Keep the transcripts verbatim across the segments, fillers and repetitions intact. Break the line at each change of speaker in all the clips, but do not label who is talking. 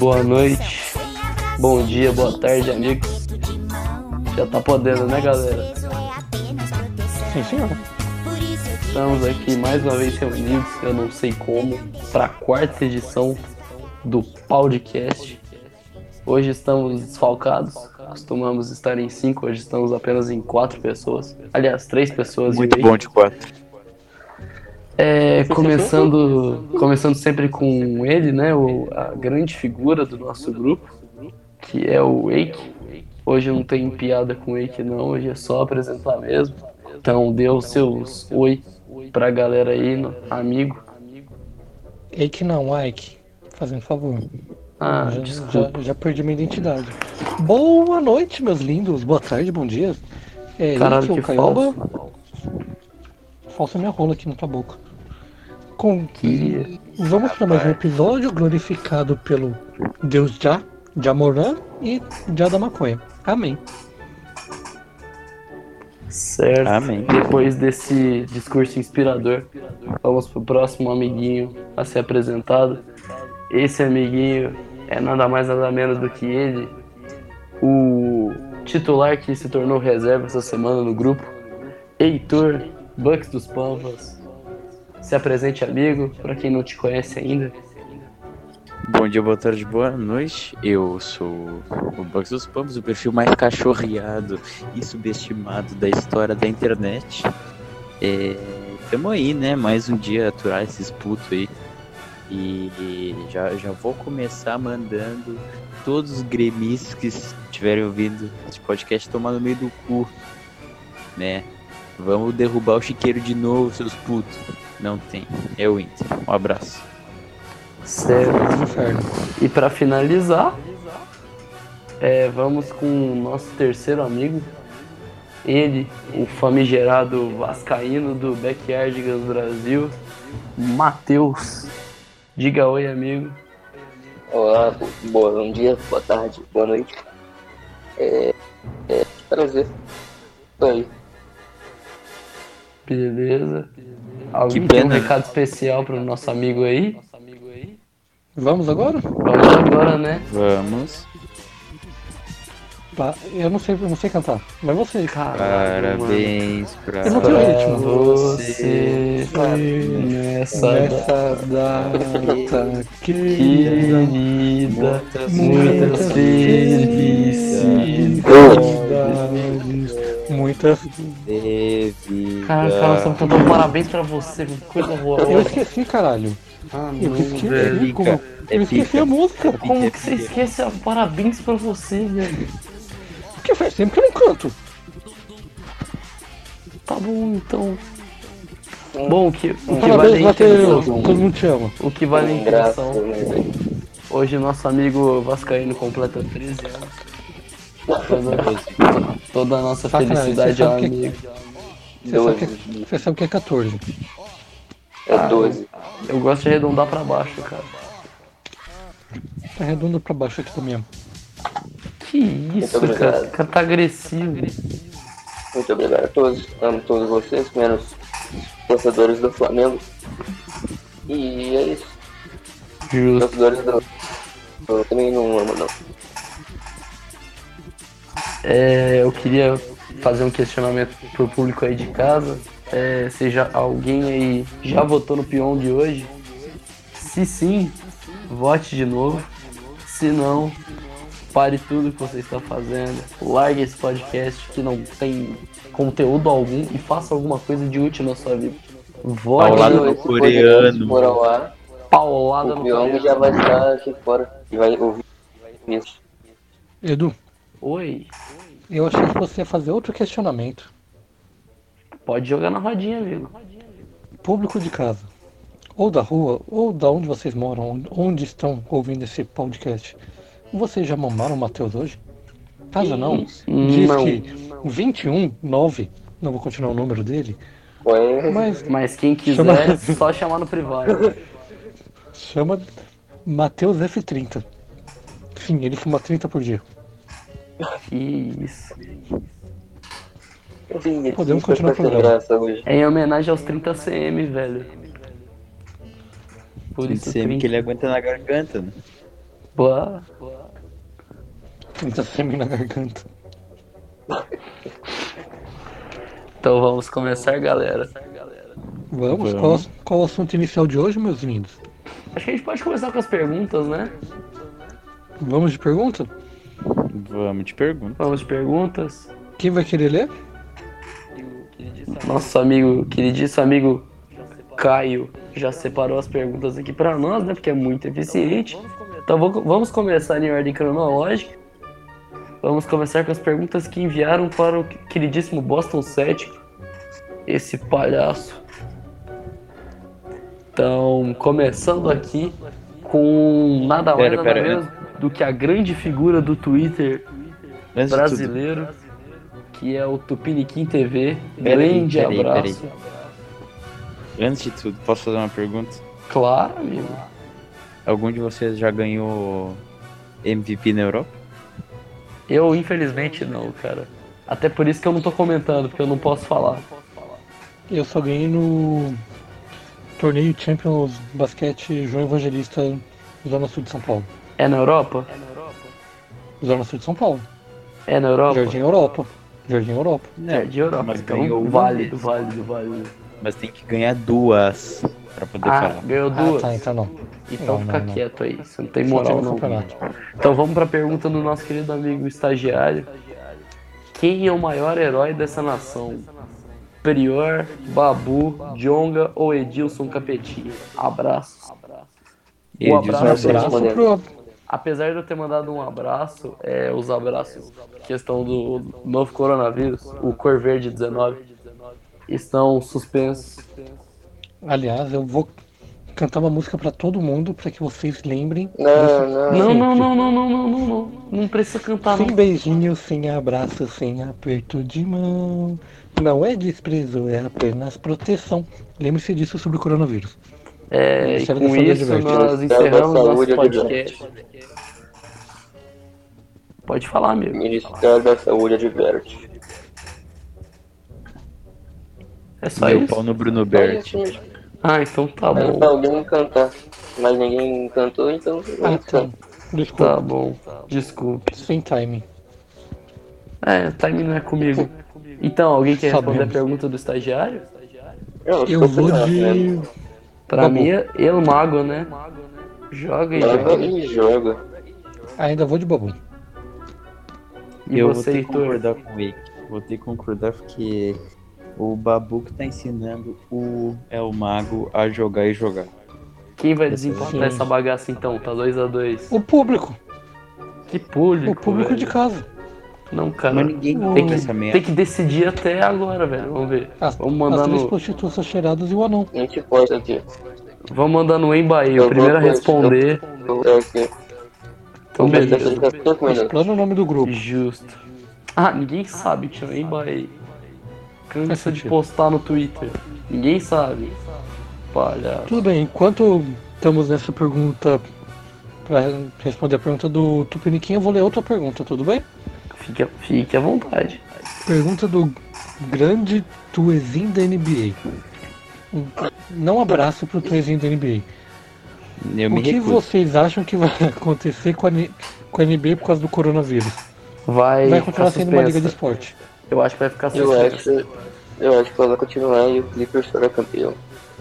Boa noite, bom dia, boa tarde, amigos. Já tá podendo, né, galera?
Sim, senhor.
Estamos aqui mais uma vez reunidos, eu não sei como, para a quarta edição do podcast. Hoje estamos desfalcados, costumamos estar em cinco, hoje estamos apenas em quatro pessoas. Aliás, três pessoas.
Muito bom de quatro.
É, começando, começando sempre com ele, né, o, a grande figura do nosso grupo, que é o Eike. Hoje não tem piada com o Eike não, hoje é só apresentar mesmo. Então dê os seus oi pra galera aí, no, amigo.
Eike não, Ike, fazendo favor.
Ah,
já,
desculpa.
Já, já perdi minha identidade. Boa noite, meus lindos. Boa tarde, bom dia. É,
Caralho,
Eike,
que
o Caioba.
falso.
Falsa minha rola aqui na tua boca. Com...
Que...
Vamos para mais um episódio glorificado pelo Deus Já, Jamorã e Já da Maconha. Amém.
Certo.
Amém.
Depois desse discurso inspirador, vamos pro próximo amiguinho a ser apresentado. Esse amiguinho é nada mais nada menos do que ele, o titular que se tornou reserva essa semana no grupo, Heitor Bucks dos Pampas. Se apresente, amigo, para quem não te conhece ainda.
Bom dia, boa tarde, boa noite. Eu sou o Bucks dos Pampas, o perfil mais cachorreado e subestimado da história da internet. É, tamo aí, né? Mais um dia aturar esses putos aí. E já, já vou começar mandando todos os gremistas que estiverem ouvindo esse podcast tomar no meio do cu, né? Vamos derrubar o Chiqueiro de novo, seus putos. Não tem, é o Inter. Um abraço.
Certo. E para finalizar, é, vamos com o nosso terceiro amigo. Ele, o famigerado vascaíno do Backyardigans Brasil, Matheus. Diga oi, amigo.
Olá, bom dia, boa tarde, boa noite. É, é prazer. Tô aí.
Beleza. Alguém
Que
tem um
pena.
recado especial para o nosso amigo aí?
Vamos agora?
Vamos agora, né?
Vamos.
Tá, eu não sei, eu não sei cantar, mas você.
Caralho,
Parabéns pra
Eu não tenho
pra
ritmo.
você nessa,
Nessa data
querida,
querida,
muitas felicidades.
Muitas.
Teve.
Cara, cara, estamos cantando parabéns pra você, que coisa boa.
Eu esqueci, caralho.
Ah,
Eu
não,
esqueci,
velho.
como... eu esqueci a música.
Como que você esquece a parabéns pra você, velho?
Porque faz tempo que eu não canto.
Tá bom, então. Bom, o que, o que vale
Parabéns,
a
Matheus.
intenção?
Todo mundo te ama.
O que vale a
Graças,
intenção?
né?
Hoje nosso amigo vascaíno completa treze anos. Toda, toda a nossa
Sacanagem,
felicidade
você
ao
sabe que-
amigo.
Você sabe, que, você sabe que é catorze.
É doze.
Eu gosto de arredondar pra baixo, cara.
Tá redondo pra baixo aqui também.
Que isso,
Muito
cara.
obrigado.
O cara tá agressivo.
Muito obrigado a todos. Amo todos vocês, menos torcedores do Flamengo. E é isso.
Justo.
Torcedores do. Eu também não amo, não.
É, eu queria fazer um questionamento pro público aí de casa. É, se já, alguém aí já votou no peão de hoje? Se sim, vote de novo. Se não, pare tudo que você está fazendo. Largue esse podcast que não tem conteúdo algum e faça alguma coisa de útil na sua vida. Vote
Paulada
no
no
Esse podcast
coreano.
for ao ar,
paulada
o
no
Pyong
coreano.
já vai estar aqui fora e vai ouvir isso.
Edu,
Oi,
eu achei que você ia fazer outro questionamento.
pode jogar na rodinha, amigo.
Público de casa, ou da rua, ou da onde vocês moram, onde estão ouvindo esse podcast. Vocês já mamaram o Matheus hoje? Caso não, diz
Não.
que vinte e um, nove, não vou continuar o número dele,
Foi.
mas
Mas quem quiser,
Chama-
só chamar no privado.
chama Matheus F trinta. Sim, ele fuma trinta por dia.
Que isso.
Sim,
Podemos
isso foi
continuar o
pra ter
programa.
graça hoje.
É em homenagem aos trinta centímetros, velho. Por isso
Semi que
trinta.
ele aguenta na garganta, né?
Boa.
Ainda semi na garganta.
Então vamos começar, galera.
Vamos?
Vamos.
Qual, qual o assunto inicial de hoje, meus lindos?
Acho que a gente pode começar com as perguntas, né?
Vamos de pergunta?
Vamos de pergunta.
Vamos de perguntas.
Quem vai querer ler?
Nosso amigo, queridíssimo amigo Caio, já separou as perguntas aqui pra nós, né? Porque é muito eficiente. Então vou- vamos começar em ordem cronológica. Vamos começar com as perguntas que enviaram para o queridíssimo Boston Cético, esse palhaço. Então, começando aqui com nada mais
Pera,
nada
pera,
menos do que a grande figura do Twitter
Antes de
brasileiro, que é o Tupiniquim T V.
Pera aí,
Grande
pera aí, pera
abraço.
tudo, antes de tudo, posso fazer uma pergunta?
Claro, amigo.
Algum de vocês já ganhou M V P na Europa?
Eu, infelizmente, não, cara. Até por isso que eu não tô comentando, porque eu não posso falar.
Eu só ganhei no torneio Champions Basquete João Evangelista, Zona Sul de São Paulo.
É na Europa?
Zona Sul de São Paulo.
É na Europa?
Jardim Europa. Jardim Europa.
Jardim Europa.
mas
Então,
ganhou uma
válido,
vez.
válido, válido.
Mas tem que ganhar duas pra poder
Ah,
falar.
ganhou
Ah,
duas?
tá, então não.
Então
Não,
fica
não, não.
quieto aí, você não tem
Só
moral
teve
não.
campeonato.
Então vamos pra pergunta do nosso querido amigo estagiário. Quem é o maior herói dessa nação? Prior, Babu, Djonga ou Edilson Capetinha? Abraço. O
Edilson
abraço,
Capetinha.
Abraço pro...
apesar de eu ter mandado um abraço, é, os abraços, questão do novo coronavírus, o Cor Verde dezenove, estão suspensos.
Aliás, eu vou cantar uma música pra todo mundo pra que vocês lembrem.
Não, não.
Não, não, não, não, não, não, não, não. Não precisa cantar,
Sem
não.
beijinho, sem abraço, sem aperto de mão. Não é desprezo, é apenas proteção. Lembre-se disso sobre o coronavírus.
É, e
Ministério
com
da Saúde
isso
adverte.
nós
Ministério da
encerramos nosso
Saúde
podcast. Pode falar,
O
amigo.
Ministério da Saúde adverte.
É só
Meu
isso?
pau no Bruno Berti.
Ah, então tá
Era
bom.
pra alguém cantar, mas ninguém cantou, então
Ah,
eu
tá.
canto.
Desculpa.
Tá bom. Desculpe.
Sem timing.
É, o time não é comigo. Então, alguém quer responder a
Sabemos.
pergunta do estagiário?
Eu,
Eu vou
canto,
de.
né?
Pra
Babu.
mim, é El Mago, né? Joga e
Joga
joga.
e joga.
Ainda vou de Babu.
E
Eu vou
você,
ter que
Heitor?
concordar com ele. Vou ter que concordar porque o Babu que tá ensinando o El Mago a jogar e jogar.
Quem vai desempatar
Sim.
essa bagaça então? Tá dois a dois.
O público.
Que público,
O público
velho.
de casa.
Não, cara.
Mas ninguém
Tem
Tem
tem
que,
essa merda.
tem que decidir até agora, velho. Vamos ver.
As,
Vamos
as
mandar
três
no,
prostitutas cheiradas e o anão.
Não te importa aqui.
vamos mandar no Embaí.
Eu
O primeiro a
vou-
responder.
Eu vou aqui.
Então,
Mas
beleza.
daqui a cinco minutos.
Explana o nome do grupo.
Justo. Ah, ninguém sabe que chama Embaí. Cansa
Faz
de
sentido.
postar no Twitter. Ninguém sabe. Palhaço.
Tudo bem, enquanto estamos nessa pergunta, pra responder a pergunta do Tupiniquim, eu vou ler outra pergunta, tudo bem?
Fique, fique à vontade.
Pergunta do grande Tuezinho da N B A. Um- Não abraço pro Tuezinho da N B
Eu
A.
me
O que
recuso.
vocês acham que vai acontecer com a, N- com a N B A por causa do coronavírus?
Vai,
Vai
ficar
continuar sendo uma liga de
suspensa.
esporte.
Eu acho que vai ficar
Eu
suspensa.
acho, eu acho que ela vai continuar e o Clippers será campeão.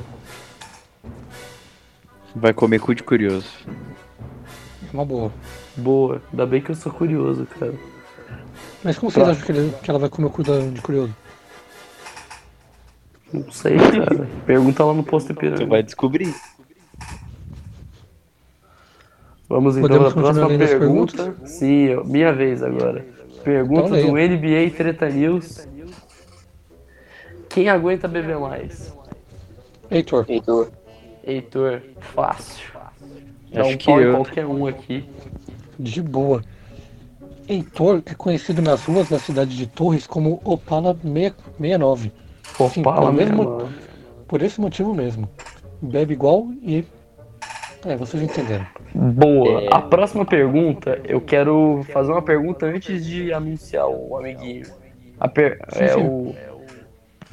Vai comer cu de curioso.
É uma boa.
Boa. Ainda bem que eu sou curioso, cara.
Mas como vocês
Tá.
acham que, ele- que ela vai comer o cu da- de curioso?
Não sei, cara. Pergunta lá no posto
Tu
Ipiranga.
vai descobrir.
Vamos então
Podemos
para a
continuar
próxima
lendo as
pergunta. Sim, eu- minha vez agora. Pergunta
Então leia.
do N B A Treta News. Quem aguenta beber mais?
Heitor,
Heitor,
Heitor, fácil. Dá
Acho
um
que
pau em
eu.
qualquer um aqui.
de boa. Heitor é conhecido nas ruas da cidade de Torres como Opala seis- sessenta e nove. Sim,
Opala
pelo mesmo-
mesmo.
Por esse motivo mesmo. Bebe igual e. É, vocês entenderam.
Boa.
É.
A próxima pergunta, eu quero fazer uma pergunta antes de anunciar o amiguinho. A per-
Sim,
é
sim.
o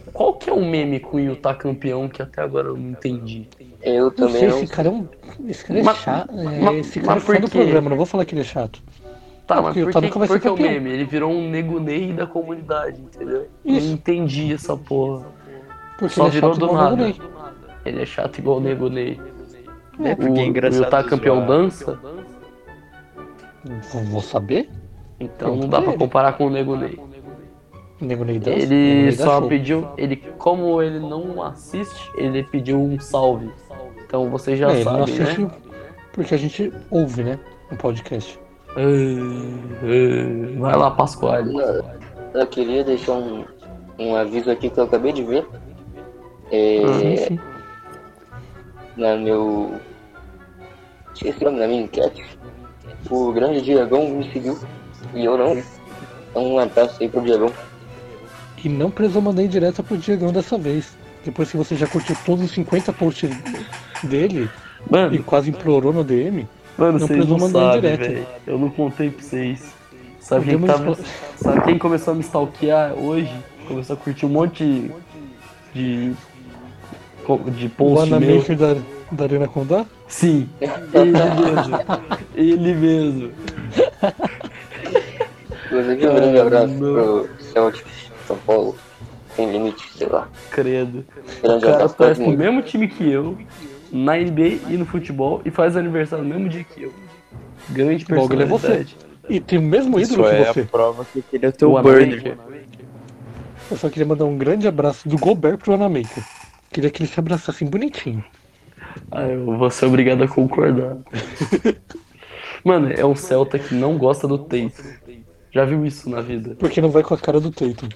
qual que é o meme com o Utah campeão que até agora eu não entendi?
Eu
Não
também
sei,
não.
esse cara é um. Esse cara é
Mas-
chato. é,
mas-
esse cara
mas
é fã
por
do
quê?
programa, não vou falar que ele é chato.
Tá,
Não,
mas
porque o
por
Utah
que,
nunca vai
por
ser
que o
campeão.
meme? Ele virou um nego Ney da comunidade, entendeu?
Isso.
Não entendi essa porra.
Porque
Só
ele é
virou
chato
do
igual o
nada.
Nego Ney.
Ele é chato igual o nego Ney.
É, porque é
O, o
engraçado
Utah campeão
zoar.
dança,
Vou- Vou saber?
então
Pergunta
não dá
pra
pra
ele.
comparar com o nego Ney.
O Nego Ney dança? Nego
Ele
Ney dá
só
show.
pediu, ele, como ele não assiste, ele pediu um salve. Então vocês já
É, ele não
sabem,
assiste
né?
porque a gente ouve, né? Um podcast.
Ah, ah, Vai lá, Pasquale.
Eu, eu queria deixar um, um aviso aqui que eu acabei de ver. É,
Sim, sim.
na meu. Esqueci o nome da minha enquete. O grande Diagão me seguiu e eu não. Então um abraço aí pro Diagão.
E não precisou mandar em direta pro Diegão dessa vez. Depois que você já curtiu todos os cinquenta posts dele e
Mano,
quase implorou no D M,
mano,
não
vocês
precisou
não
mandar em
sabem,
direto.
velho. Eu não contei pra vocês. Sabe quem,
Podemos
tava,
explo-
sabe quem começou a me stalkear hoje? Começou a curtir um monte de. de, de
o
post meu.
Anamaker da, da Arena Condá?
Sim, ele mesmo. Ele mesmo.
Inclusive um grande
Ah,
abraço
não.
pro Celtics, São Paulo, sem limite, sei lá.
Credo. O
Grande
cara
abraço
torce
todo
pro
mundo.
mesmo time que eu, na N B A e no futebol, e faz aniversário no mesmo dia que eu. Grande
Logo ele é você.
personalidade.
E tem o mesmo
Isso
ídolo que
é
você.
a prova que ele é o teu
O
burner.
Anamaker.
Eu só queria mandar um grande abraço do Gobert pro Anamaker. Queria que ele se abraçasse bonitinho.
Ah, eu vou ser obrigado a concordar. Mano, é um Celta que não gosta do Tatum. Já viu isso na vida?
Porque não vai com a cara do Tatum.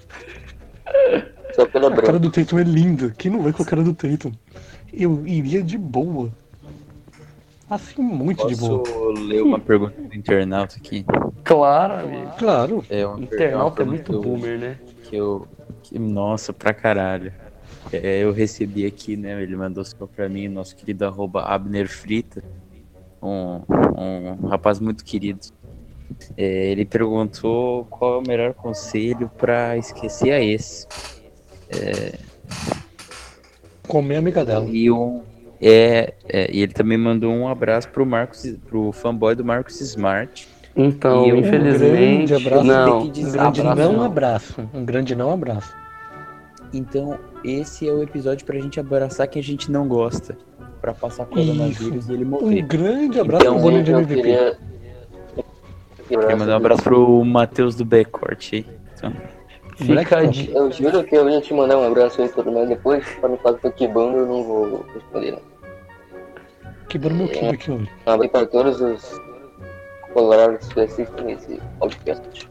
Só pela
A cara
branca.
do Tatum é linda. Quem não vai com a cara do Tatum? Eu iria de boa. Assim, muito de boa.
Posso ler uma pergunta do internauta aqui?
Claro, amigo.
Claro.
É uma, per-
Internauta é
uma
muito
pergunta
boomer, né?
que eu, que, nossa, pra caralho. É, eu recebi aqui, né? Ele mandou só pra mim, nosso querido arroba Abner Frita, um, um rapaz muito querido. É, ele perguntou qual é o melhor conselho pra esquecer a ex.
Comer a amiga dela.
E um, é, é, e ele também mandou um abraço pro Marcos, pro fanboy do Marcos Smart.
Então,
E eu- um
infelizmente.
grande abraço.
Não,
Tem que dizer
Um grande
abraço
não
não.
abraço. Um grande não abraço.
Então, esse é o episódio pra gente abraçar quem a gente não gosta. Pra passar coronavírus
Isso.
e ele
Um
morrer.
grande abraço
Então,
pro Bonnie de
Eu
M V P.
queria.
Queria mandar um abraço pro Matheus do Backcourt aí. Então,
Fica a di-
Eu juro que eu ia te mandar um abraço aí todo mundo depois, pra não falar que eu tô quebrando, eu não vou responder não.
Quebrou meu kibe aqui hoje.
Um abraço para todos os colorados que assistem esse podcast.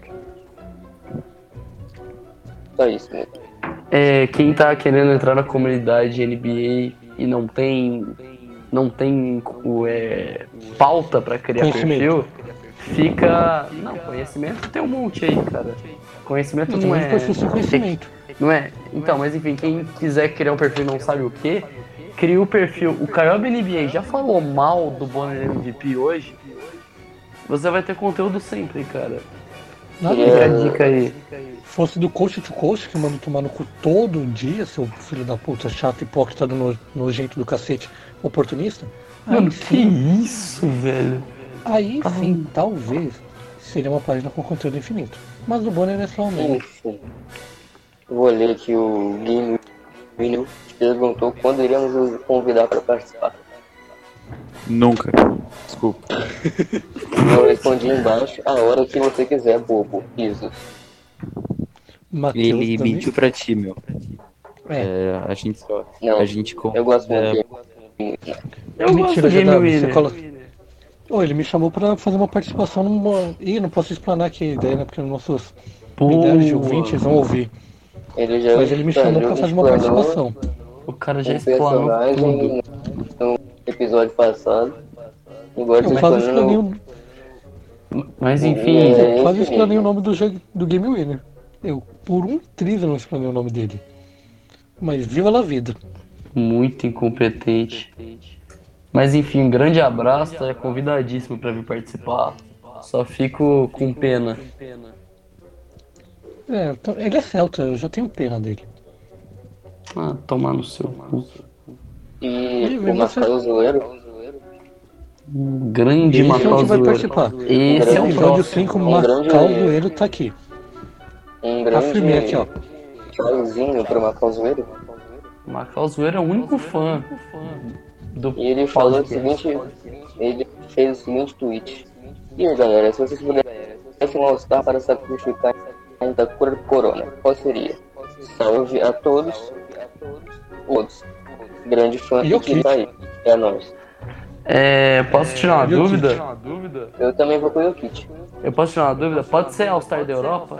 Só isso mesmo.
É, quem tá querendo entrar na comunidade N B A e não tem não tem o, é, pauta pra criar
Conhecimento.
perfil, fica. Não, conhecimento tem um monte aí, cara. Conhecimento
Eu
não
também
é.
perfil sem conhecimento.
Não é? Então, mas enfim, quem quiser criar um perfil e não sabe o que, cria o perfil. O Caioba N B A já falou mal do Bonner M V P hoje. Você vai ter conteúdo sempre, cara.
Nada
Fica a
mais.
dica aí.
Fosse do coach to coach que manda tomar no cu todo dia, seu filho da puta chato, hipócrita, do no, nojento do cacete, oportunista.
Mano,
Aí
que
sim,
isso, velho?
aí sim, talvez seria uma página com conteúdo infinito. Mas o Bonner é só um meme.
Enfim. Vou ler aqui o Game Winner que perguntou quando iremos o convidar para participar.
nunca. Desculpa.
Eu respondi embaixo a hora que você quiser, bobo. Isso.
Matheus
Ele
também.
mentiu pra ti, meu.
É,
É, a gente só.
Não,
a gente
eu gosto
é,
muito de
Eu
mentira,
gosto do Game
G W, você
Winner.
coloca... Ô, ele me chamou pra fazer uma participação numa... Ih, não posso explanar aqui a ideia, né? Porque nossos milhares de ouvintes vão ouvir.
Ele já
Mas ele me chamou pra fazer uma
explanou
participação.
O cara já
um
explanou
personagem
tudo.
no episódio passado. Agora
Eu
você
quase
explanando
explanei, o...
Mas enfim,
É,
eu quase
esse
explanei
mesmo.
o nome do, jogo, do Game Winner. Eu, por um triz, eu não explanei o nome dele. Mas viva a vida.
muito incompetente. Mas enfim, um grande abraço, tá convidadíssimo pra vir participar. Só fico com pena.
É, então, ele é celta, eu já tenho pena dele.
Ah, tomar no seu cu.
E
E
o
você-
Macau Zoeiro.
Um grande
Esse é o que
Macau
vai
Zoeiro.
participar.
Esse é o
Episódio
próximo.
cinco,
Um grande-
Macau Zoeiro tá aqui.
Um grande
Afirmei aqui, ó.
tchauzinho pro Macau Zoeiro.
Macau Zoeiro é o único fã do
E ele falou o
podcast.
seguinte, ele fez o seguinte tweet. E aí, galera, se vocês pudessem um All-Star para sacrificar a cura do corona, qual seria? Salve a todos, todos. Grande fã
E o
que tá aí, é nóis.
É, posso tirar uma
E o
dúvida?
Eu também vou com o Jokic.
Eu posso tirar uma dúvida? Pode ser All-Star da Europa?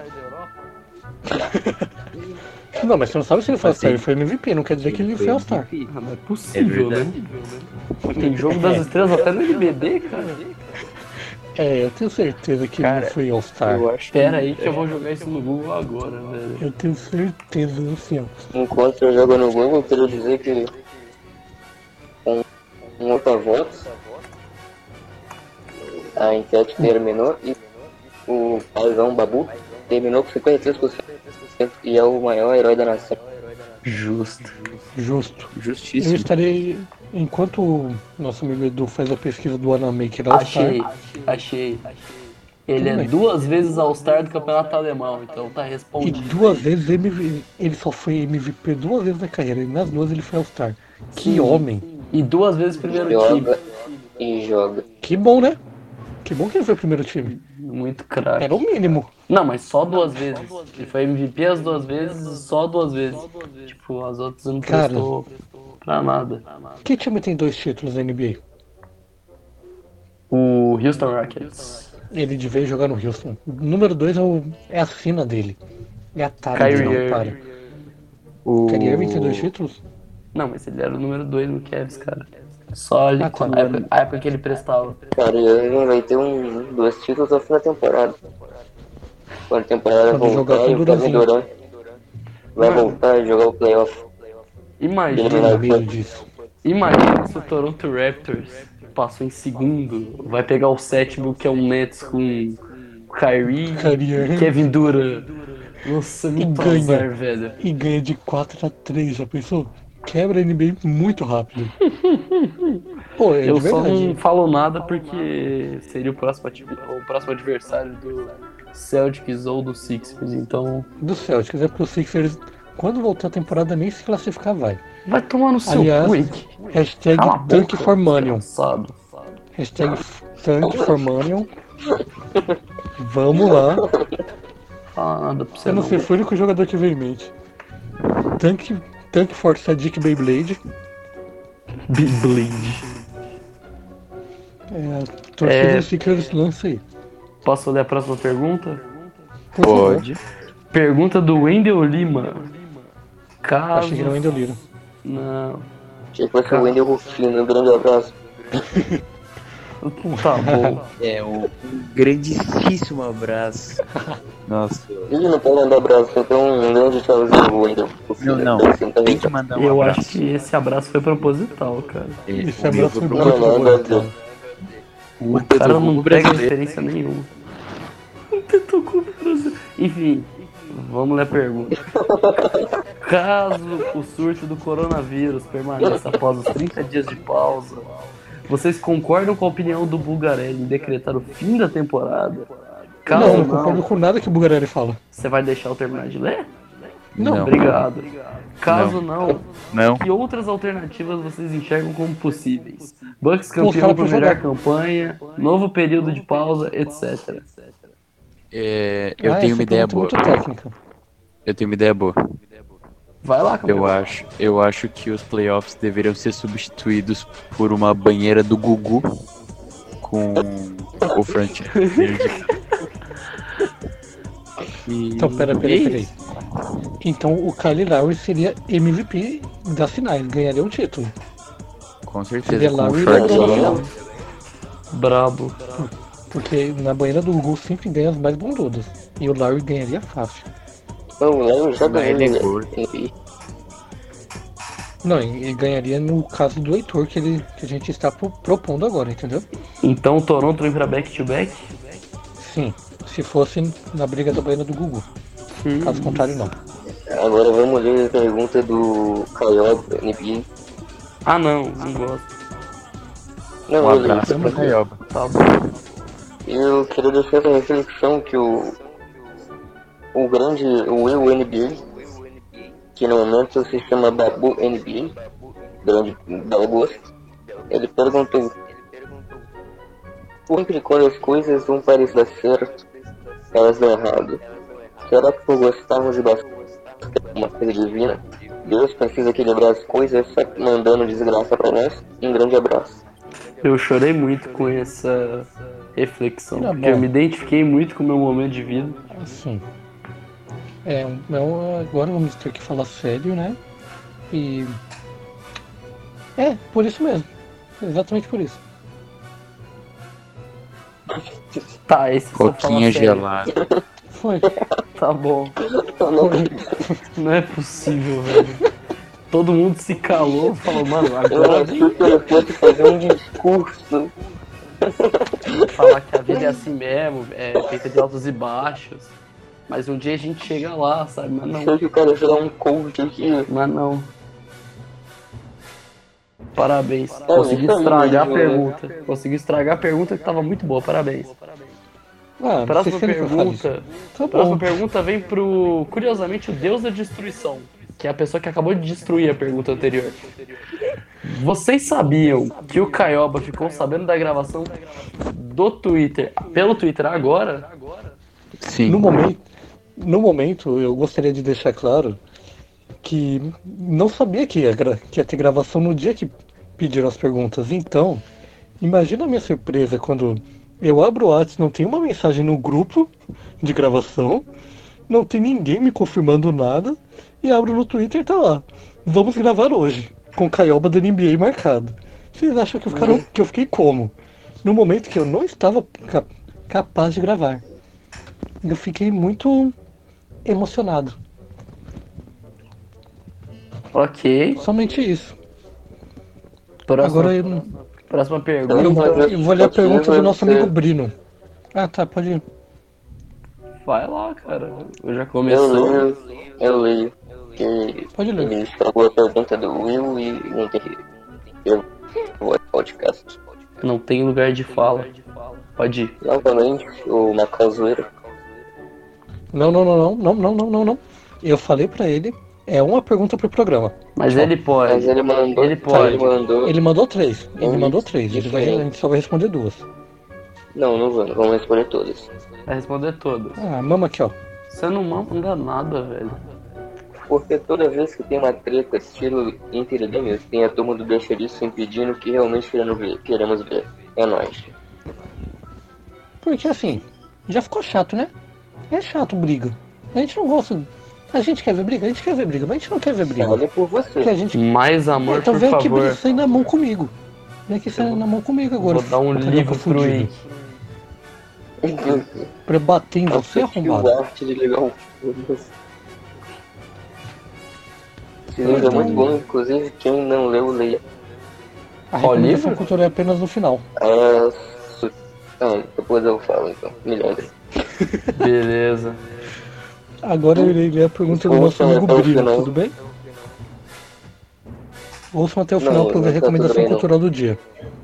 Não, mas você não sabe se ele foi
Mas
All-Star,
ele-
ele foi M V P, não quer dizer que ele foi All-Star.
Ah, não é possível,
É
né? Tem jogo das estrelas até no N B D, cara.
É, eu tenho certeza que ele
Cara,
não foi All-Star.
Eu acho
Pera aí que eu vou jogar isso no Google agora, velho.
Eu tenho certeza, assim, ó.
Enquanto eu jogo no Google, eu queria dizer que com um outro voto, a enquete terminou e o paizão Babu terminou com cinquenta e três por cento e é o maior herói da nação.
Justo.
Justo. Eu
justíssimo.
estarei, enquanto o nosso amigo Edu faz a pesquisa do Anamaker All-Star,
Achei, achei. Ele
Tudo
é
bem.
duas vezes All-Star do Campeonato Alemão, então tá
e
respondido.
duas vezes M V P, ele só foi M V P duas vezes na carreira, e nas duas ele foi All-Star. Que
Sim.
homem.
E duas vezes primeiro time.
Joga e joga.
Que bom, né? Que bom que ele foi o primeiro time.
Muito craque.
Era o mínimo.
Não, mas só duas vezes. Ele foi M V P as duas vezes, só duas vezes. Tipo, as outras não
Cara.
prestou pra nada.
Que time tem dois títulos na N B A?
O Houston Rockets.
Ele devia jogar no Houston. O número dois é, o, é a sina dele. É a tara dele,
Kyrie
não para.
Irving.
O...
Kyrie Irving tem dois títulos?
Não, mas ele era o número dois no Cavs, cara. Só ali,
Ah, tá.
a, época, a época que ele prestava.
Cara, ele vai ter um, dois títulos ao fim da temporada. Quando a temporada
Quando jogar
voltar,
com
e
o
o Kevin
Duranzinho.
Durant vai
Mano.
voltar e jogar o playoff.
Imagina,
Tenho medo disso.
imagina se o Toronto Raptors passou em segundo, vai pegar o sétimo, que é um Nets com Kyrie,
Kyrie Irving.
Kevin Durant. Nossa, muito
ganha.
azar, velho.
E ganha de quatro a três, já pensou? Quebra a N B A muito rápido. Pô, é
Eu
de
só
verdade.
não falo nada porque seria o próximo, ati- o próximo adversário do Celtics ou do Sixers, então
Do Celtics, é pro Sixers, quando voltar a temporada, nem se classificar vai.
vai tomar no seu
Aliás,
cu, Ike.
Hashtag
Cala a
Tank
boca,
for Manion.
desgraçado.
Hashtag Tank for Manion. Vamos lá.
Fala nada pra você
Eu não
não.
sei, foi o único jogador que veio em mente. Tank, Tank for Sadiq Beyblade.
Beyblade.
É, a torcida
É.
do Sixers lança aí.
Posso ler a próxima pergunta?
Por favor.
Pode.
Pergunta do Wendel Lima. Caso...
Achei que era o Wendell Lira.
Não.
Achei que fosse o Wendel Rufino. Um grande abraço.
Tá bom.
É, um, um grandíssimo abraço. Nossa.
Ele não pode mandar abraço, então um grande tchauzinho, Wendel Rufino.
Não, não.
Assim, tá
Tem
bem?
que mandar um
Eu
abraço.
acho que esse abraço foi proposital, cara.
É,
Esse
o meu
abraço foi
pro-
muito
não, não,
proposital.
O
o
cara
do
não
Google
pega
brasileiro.
referência nenhuma. Não tentou como Brasil. Enfim, vamos ler a pergunta. Caso o surto do coronavírus permaneça após os trinta dias de pausa, vocês concordam com a opinião do Bulgarelli em decretar o fim da temporada? Caso
Não,
não,
não concordo com nada que o Bugarelli fala.
você vai deixar eu terminar de ler?
Não.
Obrigado. Caso não,
Não.
que outras alternativas vocês enxergam como possíveis? Bucks
Pô,
campeão
fala
por
pra
melhor
jogar.
campanha, novo período de pausa, etcétera.
É, eu
Ah,
tenho
essa
uma ideia boa.
pergunta é muito técnica.
Eu tenho uma ideia boa.
Vai lá,
Eu
campeão.
acho, eu acho que os playoffs deveriam ser substituídos por uma banheira do Gugu com o franchise verde. E-
Então, pera, pera,
e-
pera aí. Então, o Kyle Lowry seria M V P das finais, ganharia um título.
Com
Seria
certeza, com o
Lowry e
shortinho.
LeBron.
Brabo.
Porque na banheira do Gugu sempre ganha as mais bundudas. E o Lowry ganharia fácil.
Não, o Léo já
Mas
ganhou.
ele é gordo.
né?
Não, ele ganharia no caso do Heitor, que, ele, que a gente está pro- propondo agora, entendeu?
Então o Toronto vem pra back-to-back?
Sim, se fosse na briga da banheira do Gugu.
Que
Caso contrário, não.
Agora vamos ler a pergunta do Caioba, N B A.
Ah, não, não gosto.
Não,
Um
eu leio.
abraço pra Caioba.
Tá bom.
Eu queria deixar essa reflexão que o, o grande, o eu N B A, que no momento se chama Babu N B A, grande belo gosto, ele perguntou: sempre quando as coisas vão parecer certo, elas dão errado. Será que por gostarmos de basquete, uma coisa divina, Deus precisa equilibrar as coisas só mandando desgraça pra nós? Um grande abraço.
Eu chorei muito com essa reflexão,
Tá
porque
bom.
eu me identifiquei muito com o meu momento de vida.
Assim. É, um- é um- agora vamos ter que falar sério, né? E. É, por isso mesmo. Exatamente por isso.
Tá, esse só fala
Coquinha
sério.
gelada.
Foi.
Tá bom.
Foi.
Não é possível, velho. Todo mundo se calou, falou, mano,
Eu
agora vem
achei que ele fosse fazer um discurso.
falar que a vida é assim mesmo, é feita de altos e baixos. Mas um dia a gente chega lá, sabe? Mas não,
Achei que o cara ia jogar um coach aqui.
mas não. Parabéns.
É,
Consegui
isso aí
estragar a
mesmo, né?
pergunta. Consegui estragar a pergunta que tava muito boa, parabéns.
Ah,
Próxima
vocês querem que eu fale isso?
pergunta.
Tá
Próxima
bom.
pergunta vem pro, curiosamente, o Deus da Destruição, que é a pessoa que acabou de destruir a pergunta anterior. Vocês sabiam que o Caioba ficou sabendo da gravação do Twitter, pelo Twitter agora?
Sim.
No momento, no momento, eu gostaria de deixar claro que não sabia que ia, gra- que ia ter gravação no dia que pediram as perguntas. Então, imagina a minha surpresa quando eu abro o WhatsApp, não tem uma mensagem no grupo de gravação, não tem ninguém me confirmando nada, e abro no Twitter e tá lá. Vamos gravar hoje, com Caioba da N B A marcado. Vocês acham que, ficaram, que eu fiquei como? No momento que eu não estava ca- capaz de gravar. Eu fiquei muito emocionado.
Ok.
Somente isso.
Próxima,
Agora eu,
próxima
eu,
pergunta.
vou- eu vou ler a pergunta do nosso amigo Brino. Ah, tá, pode ir.
Vai lá, cara. Eu já
Eu
começou.
leio, eu leio. Que
Pode ler.
ele estragou a pergunta do Will e não tem que. Eu vou podcast.
Não tem lugar de fala. Pode ir.
Novamente, o Macazoeiro.
Não, não, não, não, não, não, não, não, não. Eu falei pra ele, é uma pergunta pro programa.
Mas
Tchau.
ele pode.
Mas ele mandou.
Ele pode.
Ele mandou.
Ele mandou três. Ele
Hum,
mandou três. Ele vai, a gente só vai responder duas.
Não, não vamos, vamos responder todas.
Vai responder todas.
Ah, mama aqui, ó.
Você não manda nada, velho.
Porque toda vez que tem uma treta estilo Inter e Grêmio, tem a turma do Deixa disso impedindo o que realmente queremos ver. Queremos ver. É nóis.
Porque assim, já ficou chato, né? É chato briga. A gente não gosta. A gente quer ver briga? A gente quer ver briga, mas a gente não quer ver briga.
Olha por
Porque
você.
a gente.
Mais amor,
Então
por
vem aqui
favor.
sair na mão comigo. Vem aqui sair na mão comigo agora.
Vou dar um
Carioca
livro pro
fudido.
Ike.
Pra eu bater em você, arrombado.
O arte de ligar o foda-se. Esse livro é
Então-
muito bom, inclusive quem não leu, leia.
A
Qual
recomendação
livro?
cultural é apenas no final.
Ah, su- ah, depois eu falo então, me lembre.
Beleza.
Agora eu irei ler a pergunta do nosso
Ouçam
amigo
até o
Brino,
final.
tudo bem? Ouçam até o
Não,
final para
não
ver a
tá
recomendação
tudo bem, não.
cultural do dia.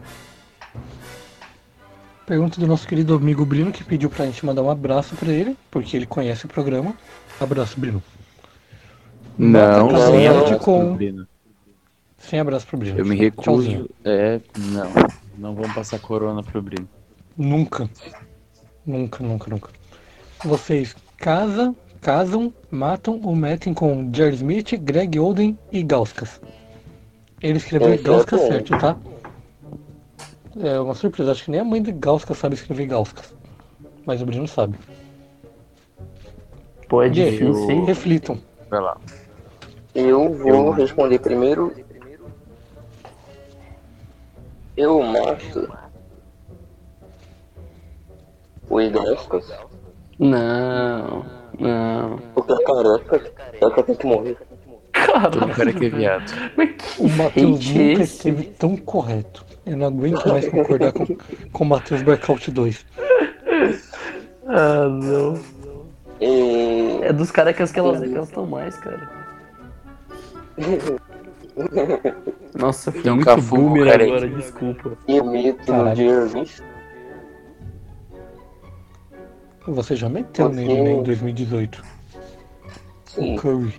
Pergunta do nosso querido amigo Brino, que pediu pra gente mandar um abraço pra ele, porque ele conhece o programa. Abraço, Brino.
Não,
Bota
sem
casamento
abraço
com-
pro Brino.
Sem abraço pro Brino.
Eu me
Tchauzinho.
recuso. É, não. Não vamos passar corona pro Brino.
Nunca. Nunca, nunca, nunca. Vocês casam, casam, matam ou metem com Jerry Smith, Greg Oden e Gauskas. Ele escreveu
Esse é
Gauskas
bom.
certo, tá? É uma surpresa, acho que nem a mãe de Gauskas sabe escrever Gauskas. Mas o Bruno sabe.
Pô, é
E aí,
difícil, hein?
reflitam.
Vai lá.
Eu vou
Eu-
responder primeiro. Eu mato o Igascas,
Não, não.
porque é careca, careca tem que morrer.
Todo cara que é viado.
Mas que
O Matheus
hate
nunca
esse?
esteve tão correto. Eu não aguento mais concordar com, com o Matheus Bercaut dois.
Ah, não.
E...
É dos carecas que elas gostam mais, cara. Nossa, fui
Tem um
muito
Cafu,
boomer
cara,
agora,
aqui.
desculpa.
e o mito do
Caralho.
Jeremy.
Você já meteu
Você-
nele, né, em dois mil e dezoito.
Sim.
O Curry.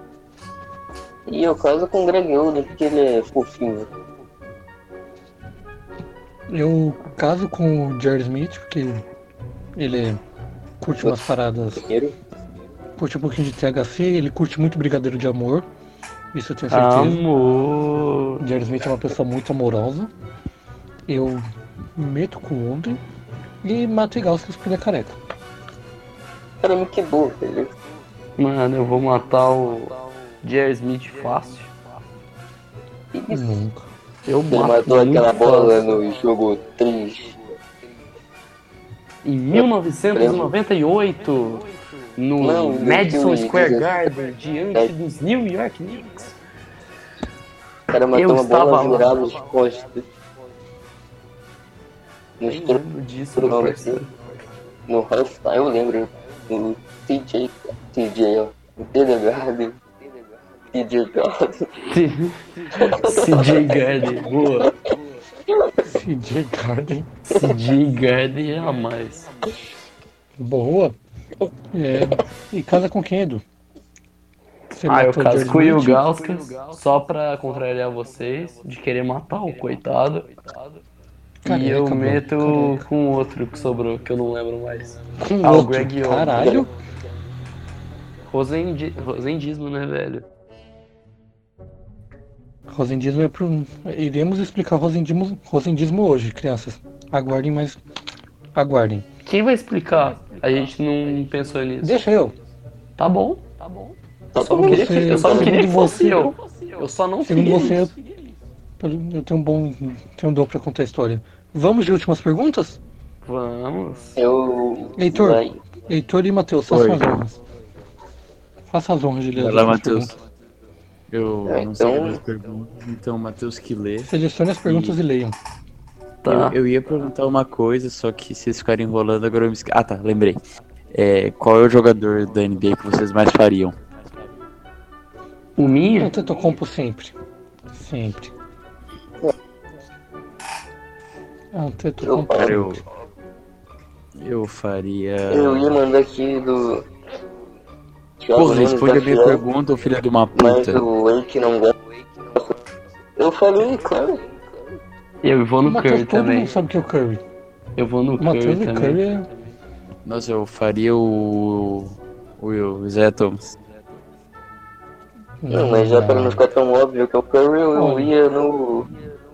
E eu caso com o Greg Oden porque ele é fofinho.
Eu caso com o Jerry Smith porque ele curte umas paradas,
Primeiro.
curte um pouquinho de T H C, ele curte muito Brigadeiro de Amor. Isso eu tenho
Ah,
certeza.
Amor.
O Jerry Smith é uma pessoa muito amorosa. Eu meto com o Onden e mato Igalskis porque ele é careca.
Cara, me quebrou, velho.
Mano, eu vou matar o Jerry Smith fácil.
Isso.
Nunca.
Eu
Ele
mato
matou
muito
aquela bola
fácil.
no jogo três.
Em mil novecentos e noventa e oito, no
Não,
Madison
dois mil e
Square
dezessete.
Garden, diante dos New York Knicks.
O cara matou
Eu
uma
estava
bola
lá.
virada de costas. No,
Nem
estro...
lembro disso, meu
Não,
parceiro.
no halftime, eu lembro. No T J, T J, ó. No T D Garden. T J Garden.
C J Garden, boa.
C J Garden.
C J Garden jamais.
Boa. É, e casa com quem, Edu? Você
Ah, eu
matou o
caso
Jerry
com o
Smith?
Ilgauskas só pra contrariar vocês, de querer matar o coitado.
Careca,
e eu
bro,
meto
careca.
com o outro que sobrou, que eu não lembro mais.
Com
Ah, o
outro.
Greg Oden.
Caralho.
Rosendi... Rosendismo, né, velho?
Rosendismo é pro... Iremos explicar Rosendismo, Rosendismo hoje, crianças. Aguardem, mas... Aguardem.
Quem vai explicar? A gente não pensou nisso.
Deixa eu.
Tá bom, tá bom.
Tá
Eu só não
bom,
queria
você-
que, eu só não
segundo
queria que fosse
você-
eu. Eu só não
Segundo
queria
você,
isso.
eu tenho um bom... Tenho um dom pra contar a história. Vamos de últimas perguntas?
Vamos.
Eu.
Heitor.
Vai.
Heitor e Matheus, façam
Oi.
as honras. Faça as honras de ler
Vai
as
lá,
últimas
Matheus.
perguntas.
Eu
É,
não sei
então-
as perguntas, então Matheus que lê.
Selecione as perguntas e leiam.
Tá.
Eu, eu ia perguntar uma coisa, só que se vocês ficarem enrolando, agora eu me esqueci. Ah, tá, lembrei. É, qual é o jogador da N B A que vocês mais fariam?
O minha?
Antetokounmpo sempre. Sempre. Antetokounmpo
Cara, eu.
sempre.
Eu faria.
Eu ia mandar aqui do. Thiago
Porra,
Nunes
responde a
da
minha
Fiel,
pergunta, ô filha de uma
mas
puta.
o Wake não gosta. Eu falei, claro.
Eu vou
O
no
Matheus,
Curry
todo
também.
mundo sabe que é o Curry.
Eu vou no
O Matheus
Curry
e
também.
Curry é...
Nossa, eu faria o. O Will, Zé Thomas.
Não, mas já pra não ficar tão óbvio que é o Curry, eu
Olha.
ia no.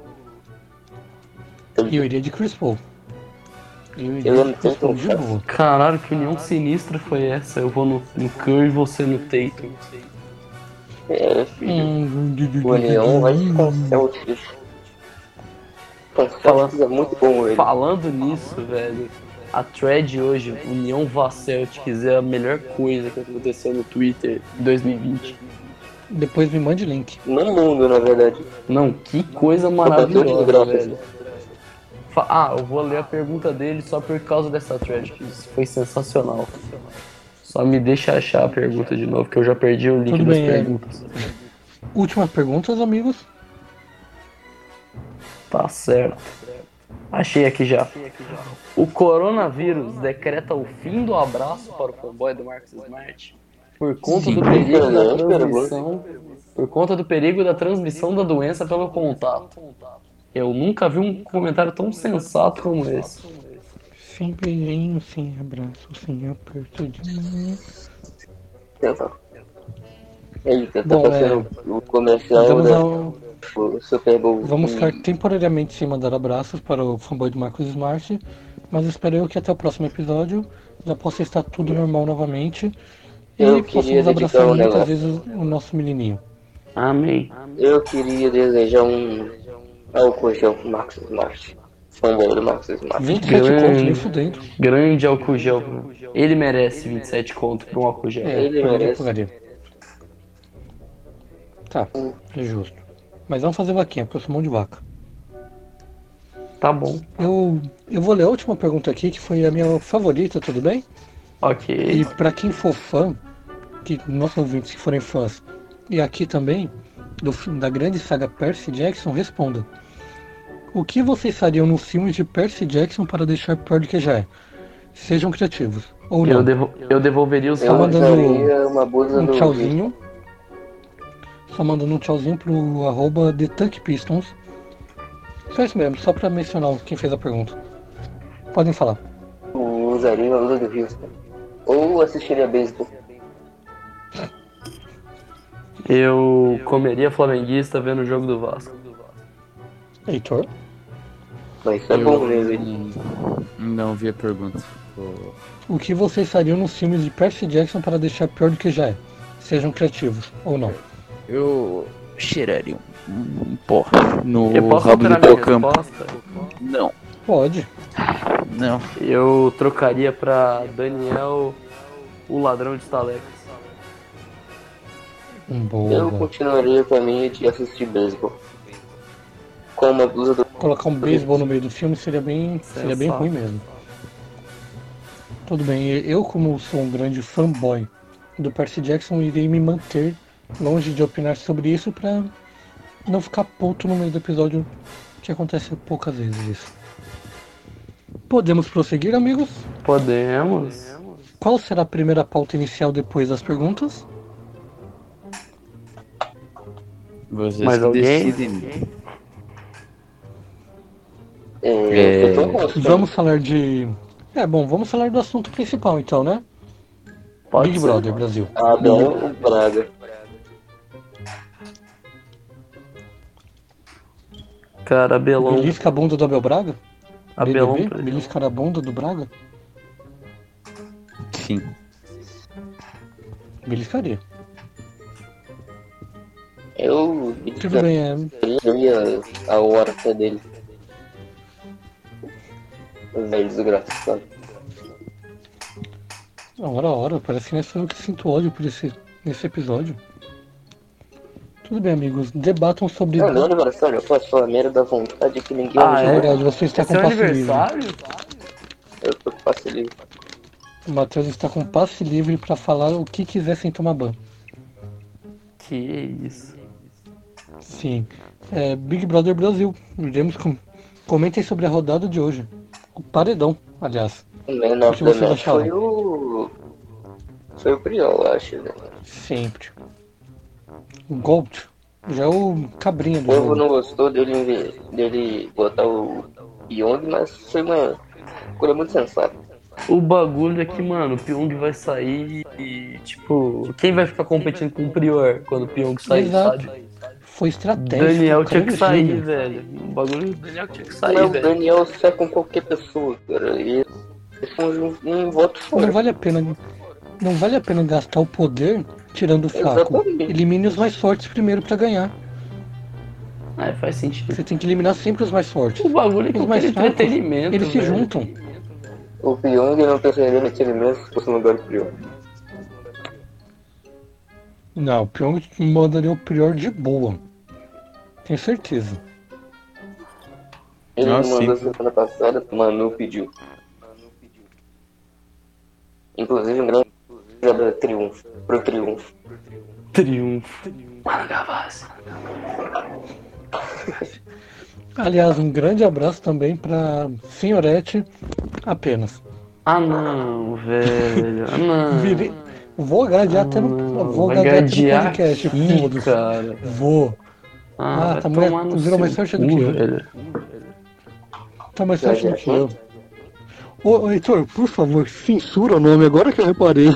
E eu iria de Chris Paul. Eu iria
Eu
de
não
Chris Paul de
tenho
boa.
Caralho, que união sinistra foi essa? Eu vou no, no Curry e você no Tatum.
É, filho.
Hum,
O União vai com o Celtics. Com o Celtics é muito bom ele.
Falando nisso, velho, a thread hoje, União Vá Celtics, é a melhor coisa que aconteceu no Twitter em dois mil e vinte.
Depois me mande link.
No mundo, na verdade.
Não, que coisa
bateu de
maravilhosa,
graça.
velho. Fa- Ah, eu vou ler a pergunta dele só por causa dessa thread, que isso foi sensacional. Só me deixa achar a pergunta de novo, que eu já perdi o link
Tudo
das
bem, é.
perguntas.
Últimas perguntas, amigos.
Tá certo. Achei aqui já. O coronavírus decreta o fim do abraço para o fanboy do Marcus Smart por conta
Sim.
do perigo da
Excelente
transmissão, por conta do perigo da transmissão da doença pelo contato. Eu nunca vi um comentário tão sensato como esse.
Sem beijinho, sem abraço, sem aperto de mão.
Tenta. Eita, tá
Bom,
passando o comercial
Vamos,
da
ao-
o Super Bowl.
vamos
E-
ficar temporariamente sem mandar abraços para o fanboy do Marcos Smart, mas espero eu que até o próximo episódio já possa estar tudo normal novamente e
Eu queria
possamos
dedicar
abraçar
um
muitas
negócio.
vezes o nosso menininho.
Amém.
Eu queria desejar um álcool gel pro Max Smart. Fanboy do Max Smart.
vinte e sete
Grande.
conto, nem fudendo.
Grande álcool gel. Ele merece vinte e sete conto pra um álcool gel.
É,
Ele
pagaria,
merece.
pagaria. Tá, é justo. Mas vamos fazer vaquinha, porque eu sou mão de vaca.
Tá bom.
Eu, eu vou ler a última pergunta aqui, que foi a minha favorita, tudo bem?
Ok.
E pra quem for fã, que nossos ouvintes que forem fãs, e aqui também, do, da grande saga Percy Jackson, responda. O que vocês fariam nos filmes de Percy Jackson para deixar pior do que já é? Sejam criativos, ou
Eu,
não.
devo, eu devolveria os
Só
Eu
mandando
usaria uma blusa
um
do
tchauzinho. Só mandando um tchauzinho pro arroba The Tank Pistons. Só isso mesmo, só pra mencionar quem fez a pergunta. Podem falar.
Eu usaria uma blusa do Houston. Ou assistiria beisebol.
Eu comeria flamenguista vendo o jogo do Vasco.
Heitor?
Mas isso é bom mesmo. hein?
Não, não vi a pergunta. Tô-
O que vocês fariam nos filmes de Percy Jackson para deixar pior do que já é? Sejam criativos, ou não.
Eu cheiraria um, um pó no
Eu posso
rabo do
alterar minha
hipocampo.
resposta?
Não,
Pode.
não.
Eu trocaria pra Daniel, o ladrão de estalecas.
Um
Eu
boa.
continuaria com a minha de assistir beisebol. Com uma blusa do...
Colocar um beisebol no meio do filme seria bem, seria bem
Sensato.
ruim mesmo. Tudo bem, eu como sou um grande fanboy do Percy Jackson, irei me manter longe de opinar sobre isso pra não ficar puto no meio do episódio, que acontece poucas vezes isso. Podemos prosseguir, amigos?
Podemos.
Qual será a primeira pauta inicial depois das perguntas?
Vocês
Mais
que
alguém?
decidem.
É,
É.
eu tô com
Vamos falar de... É, bom, vamos falar do assunto principal então, né?
Pode
Big
ser.
Brother Brasil.
Abel Braga.
Cara, Abelão.
Belisca a bunda do Abel Braga?
Abelão.
B B B?
pra-
Beliscar a bunda do Braga?
Sim.
Beliscaria.
Eu
Tudo bem, é...
destruía a horta dele. Velho desgraçado.
Ora, ora, parece que não é só eu que sinto ódio por esse, nesse episódio. Tudo bem, amigos, debatam sobre...
Não, meu aniversário, eu posso falar merda da vontade que ninguém
Ah,
me
É
é?
verdade, você está
É
com
seu
passe livre.
aniversário?
Eu tô com passe livre.
O Matheus está com passe livre para falar o que quiser sem tomar ban.
Que isso.
Sim. É, Big Brother Brasil. Iremos com... Comentem sobre a rodada de hoje. O paredão, aliás.
O Man
O
of
que
the
vocês
Match
acharam?
foi o... Foi o Priol, eu acho, né?
Sempre. O Gold. Já é o cabrinha
O
do
povo
jogo.
não gostou dele, dele botar o Young, mas foi uma coisa muito sensata.
O bagulho é que, mano, o Pyong vai sair e, tipo, quem vai ficar competindo com o Prior quando o Pyong sair,
Exato.
sabe?
Foi estratégico.
Daniel
o cara
tinha que
é
sair,
gênio.
velho. O bagulho do Daniel tinha que sair,
Não, o
velho.
Daniel sai com qualquer pessoa, cara. E eles um, um voto
Não
fora.
vale a pena. Não vale a pena gastar o poder tirando o fraco.
Exatamente.
Elimine os mais fortes primeiro pra ganhar.
É, faz sentido.
Você tem que eliminar sempre os mais fortes.
O bagulho é que
Os
eu
mais
quero
fracos,
entretenimento,
eles se
velho.
juntam.
O Pyong não precisaria de entretenimento se fosse no lugar do Priol.
Não, o Pyong mandaria o Prior de boa. Tenho certeza.
Ele
Ah,
me mandou
sim.
semana passada, o Manu pediu. Inclusive um grande jogador triunfo, pro triunfo.
Triunfo. Mano Gavassi.
Aliás, um grande abraço também pra Senhorete apenas.
Ah, não, velho. Ah, não.
Virei... Vou gaguear até no,
Não,
vou
vai
gaguear até no
gaguear
podcast.
aqui,
Foda-se.
cara.
Vou.
Ah,
Ah,
vai
tá mulher-
tomar no
virou
seu
mais sorte do
cu,
que eu.
velho.
Tá mais forte do
Gaguear
que eu. Ô, ô, Heitor, por favor, censura o nome agora que eu reparei.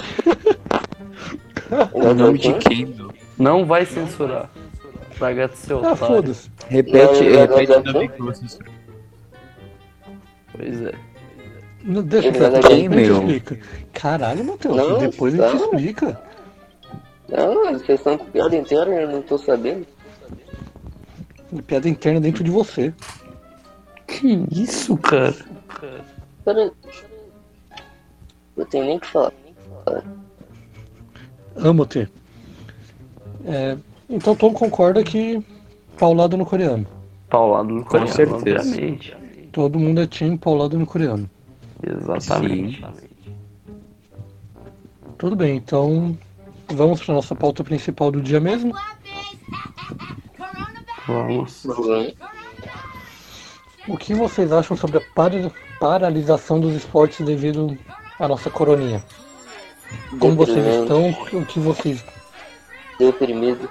O nome de quem, meu?
Não vai censurar. Traga do seu
Ah,
otário.
foda-se.
Repete,
Não,
repete
não,
o
não.
nome que você censurou.
Pois é.
Não, deixa
Ele
eu
vai
ver,
quem,
depois a gente
meu?
explica. Caralho, Matheus,
Não,
depois a gente
não.
explica.
Não, vocês estão com piada inteira, eu não tô sabendo.
Piada interna dentro de você.
Que isso, cara?
Cara, eu tenho nem o que falar.
Amo-te. É, então Tom concorda que paulado no coreano.
Paulado no coreano,
certeza.
obviamente.
Todo mundo é time paulado no coreano.
Exatamente.
Tudo bem, então vamos para nossa pauta principal do dia mesmo.
Vamos.
Uhum.
O que vocês acham sobre a para- paralisação dos esportes devido à nossa coroninha? Como vocês estão? O que vocês...
Deprimido.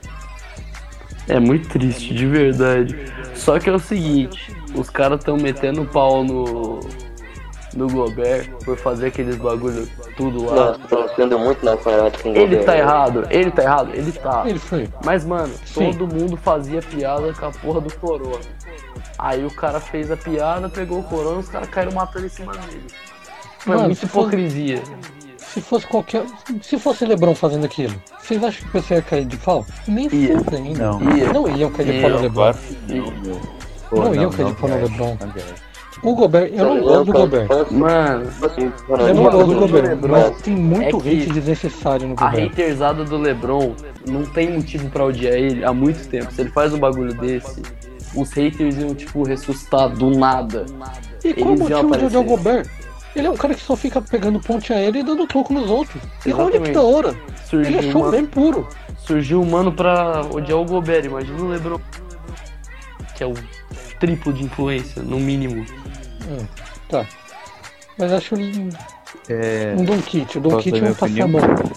É muito triste, de verdade. Só que é o seguinte, os caras tão metendo pau no, no Gobert por fazer aqueles bagulho tudo lá.
Nossa, estão sendo muito na cara com o
Ele
Gobert.
tá errado, ele tá errado, ele tá.
Ele foi.
Mas, mano,
Sim.
todo mundo fazia piada com a porra do corona. Aí o cara fez a piada, pegou o corona e os caras caíram matando em cima dele. Mano,
Mano,
muita
se for-
hipocrisia.
Se fosse qualquer. Se fosse LeBron fazendo aquilo, vocês acham que o pessoal ia cair de pau? Nem
Ia.
fudendo.
Não.
Ia.
Não iam cair de pau no
Ia,
LeBron.
Claro que não, meu. Pô,
Não iam cair de pau no
viaja,
LeBron.
não viaja.
O Gobert, eu não gosto do Gobert.
Mano,
Eu não
o
gosto do
bagulho do
Gobert,
LeBron
mas tem muito
é que
hate desnecessário no
a
Gobert.
haterzada do LeBron não tem motivo pra odiar ele há muito tempo. Se ele faz um bagulho desse, os haters iam, tipo, ressuscitar do nada.
E qual o
Eles iam
motivo de odiar o
aparecer.
Gobert? Ele é um cara que só fica pegando ponte aérea e dando troco nos outros. E olha que
Exatamente.
da hora. Ele é
Surgiu,
show
uma,
bem puro.
surgiu um mano pra odiar o Gobert. Imagina o LeBron, que é o triplo de influência, no mínimo.
Hum, tá. Mas acho um,
É,
um Don Kit. O Don
Posso
Kit
dar minha
vai passar a
opinião?
mão.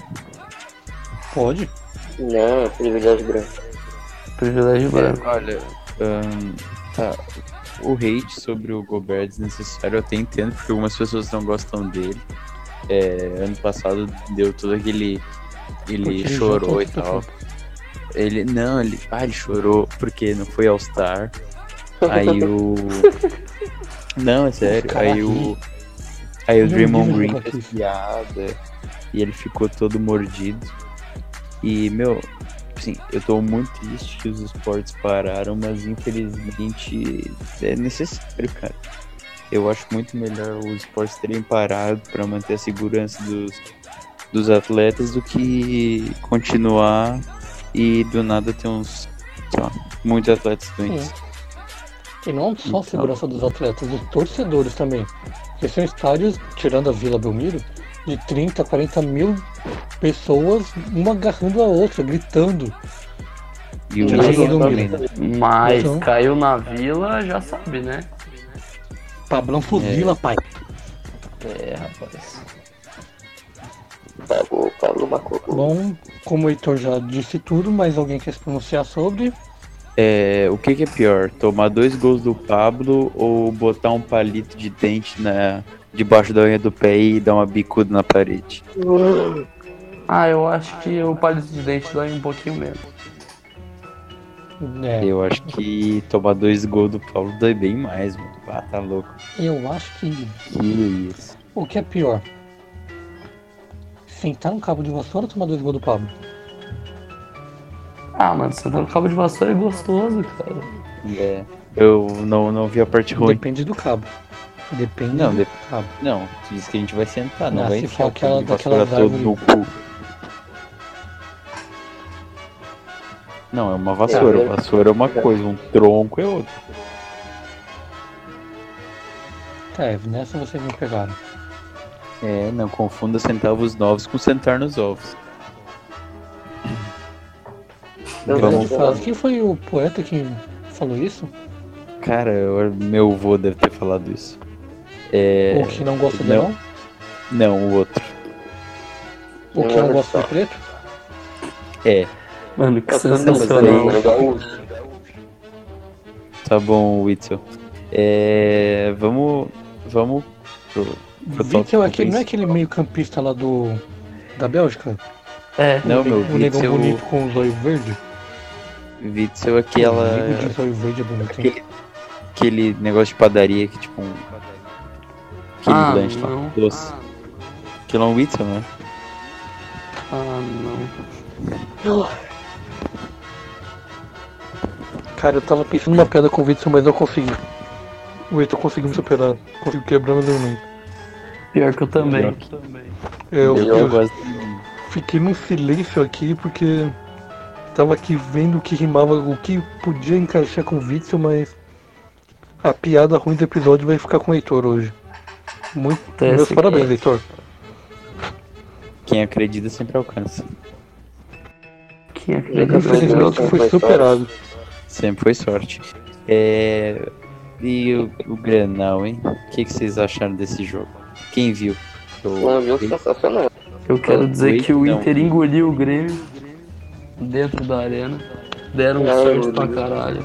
Pode?
Não, privilégio branco.
Privilégio branco.
é, olha, ahn, tá. O hate sobre o Gobert é desnecessário, eu até entendo, porque algumas pessoas não gostam dele. É, ano passado deu todo aquele. Ele
Porque ele
chorou
juntou
e
outra
tal.
pessoa.
Ele. Não, ele. Ah, ele chorou porque não foi All-Star. Aí o. Não, é sério.
cara
Aí o.
ri.
Aí o
Ele é um
Draymond
nível de
Green fez
babaquice.
piada. E ele ficou todo mordido. E, meu, assim, eu tô muito triste que os esportes pararam, mas infelizmente é necessário, cara. Eu acho muito melhor os esportes terem parado pra manter a segurança dos, dos atletas do que continuar e do nada ter uns, sei lá, muitos atletas doentes.
E não só a
Então.
segurança dos atletas, os torcedores também. Porque são estádios, tirando a Vila Belmiro, de trinta, quarenta mil pessoas, uma agarrando a outra, gritando.
E o
Já
Messi
jogou
também,
muito.
né?
Mas
Então.
caiu na vila, já sabe, né?
Pablão fuzila, pai.
É, rapaz.
Pablo, Pablo Macoco.
Bom, como o Heitor já disse tudo, mas alguém quer se pronunciar sobre?
É, o que, que é pior? Tomar dois gols do Pablo ou botar um palito de dente na, debaixo da unha do pé e dar uma bicuda na parede?
Ah, eu acho que o palito de dente dói um pouquinho menos.
É,
Eu acho que tomar dois gols do Pablo dói bem mais, mano. Ah, tá louco.
eu acho que
Que isso.
o que é pior? Sentar no cabo de vassoura ou tomar dois gols do Pablo?
Ah, mano, você tá no cabo de vassoura é gostoso, cara.
É, eu não, não vi a parte ruim.
Depende do cabo. Depende
Não,
do
de-
cabo.
Não, tu disse que a gente vai sentar, não
Ah,
vai
se
enfiar
for
o cabo de
aquela-
vassoura
daquelas
todo no cu. Não, é uma vassoura.
É,
Vassoura é uma coisa, um tronco é outra.
É, nessa vocês me pegaram.
É, não confunda centavos novos com sentar nos ovos.
Não,
Grande
Vamos-
frase. Quem foi o poeta que falou isso?
Cara, eu- meu avô deve ter falado isso. É,
O que não gosta de
não.
não?
não, o outro.
O que não gosta de preto?
É,
Mano, que
Eu tô
sensacional.
pensando igual o-
tá bom, Witzel. É, vamos, vamos pro, pro
Witzel
tópico
é aquele, não é
principal.
aquele meio campista lá do... da Bélgica?
É,
Não, meu,
O negão
Witzel,
bonito com os olhos verdes?
Witzel é
O
aquela,
nego de olho verde é bonito, hein?
aquele, aquele negócio de padaria que tipo um, aquele
Ah,
lanche lá,
não.
doce. Aquilo é um Witzel, né?
Ah, não.
Cara, eu tava pensando numa piada com o Witzel, mas não consegui. O Witzel conseguiu me superar. Conseguiu quebrar meu argumento.
Pior que eu também.
Eu,
Eu,
eu
gosto.
fiquei num silêncio aqui porque tava aqui vendo o que rimava, o que podia encaixar com o Witzel, mas a piada ruim do episódio vai ficar com o Heitor hoje. Muito.
Tá,
Meus
esse
parabéns,
aqui.
Heitor.
Quem acredita sempre alcança.
Quem acredita
Infelizmente foi superado.
Sempre foi sorte. É... E o, o Grenal, hein? O que, que vocês acharam desse jogo? Quem viu?
Foi um jogo sensacional.
Eu quero dizer
Wait,
que o
não.
Inter engoliu o Grêmio dentro da arena. Deram
Não,
sorte
eu-
pra caralho.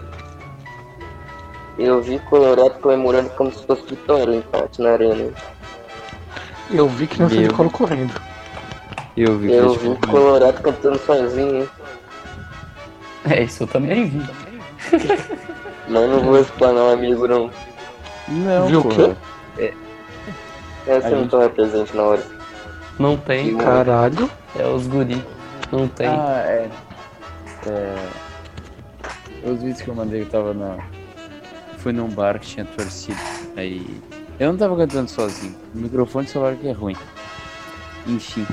Eu vi Colorado comemorando como se fosse vitória o empate na arena.
Eu vi que não
Meu.
de colo correndo.
Eu vi que
Eu
esse
vi
jogo-
Colorado cantando sozinho,
É, isso eu também vi.
mas não vou explanar o amigo não.
Não,
Viu o
pô.
quê?
Essa
A
eu não
gente-
tava presente na hora.
Não tem,
Caralho.
é os guri. Não tem.
Ah, é. É. Os vídeos que eu mandei, eu tava na. Fui num bar que tinha torcida. Aí. Eu não tava cantando sozinho. O microfone do celular que é ruim. Enfim.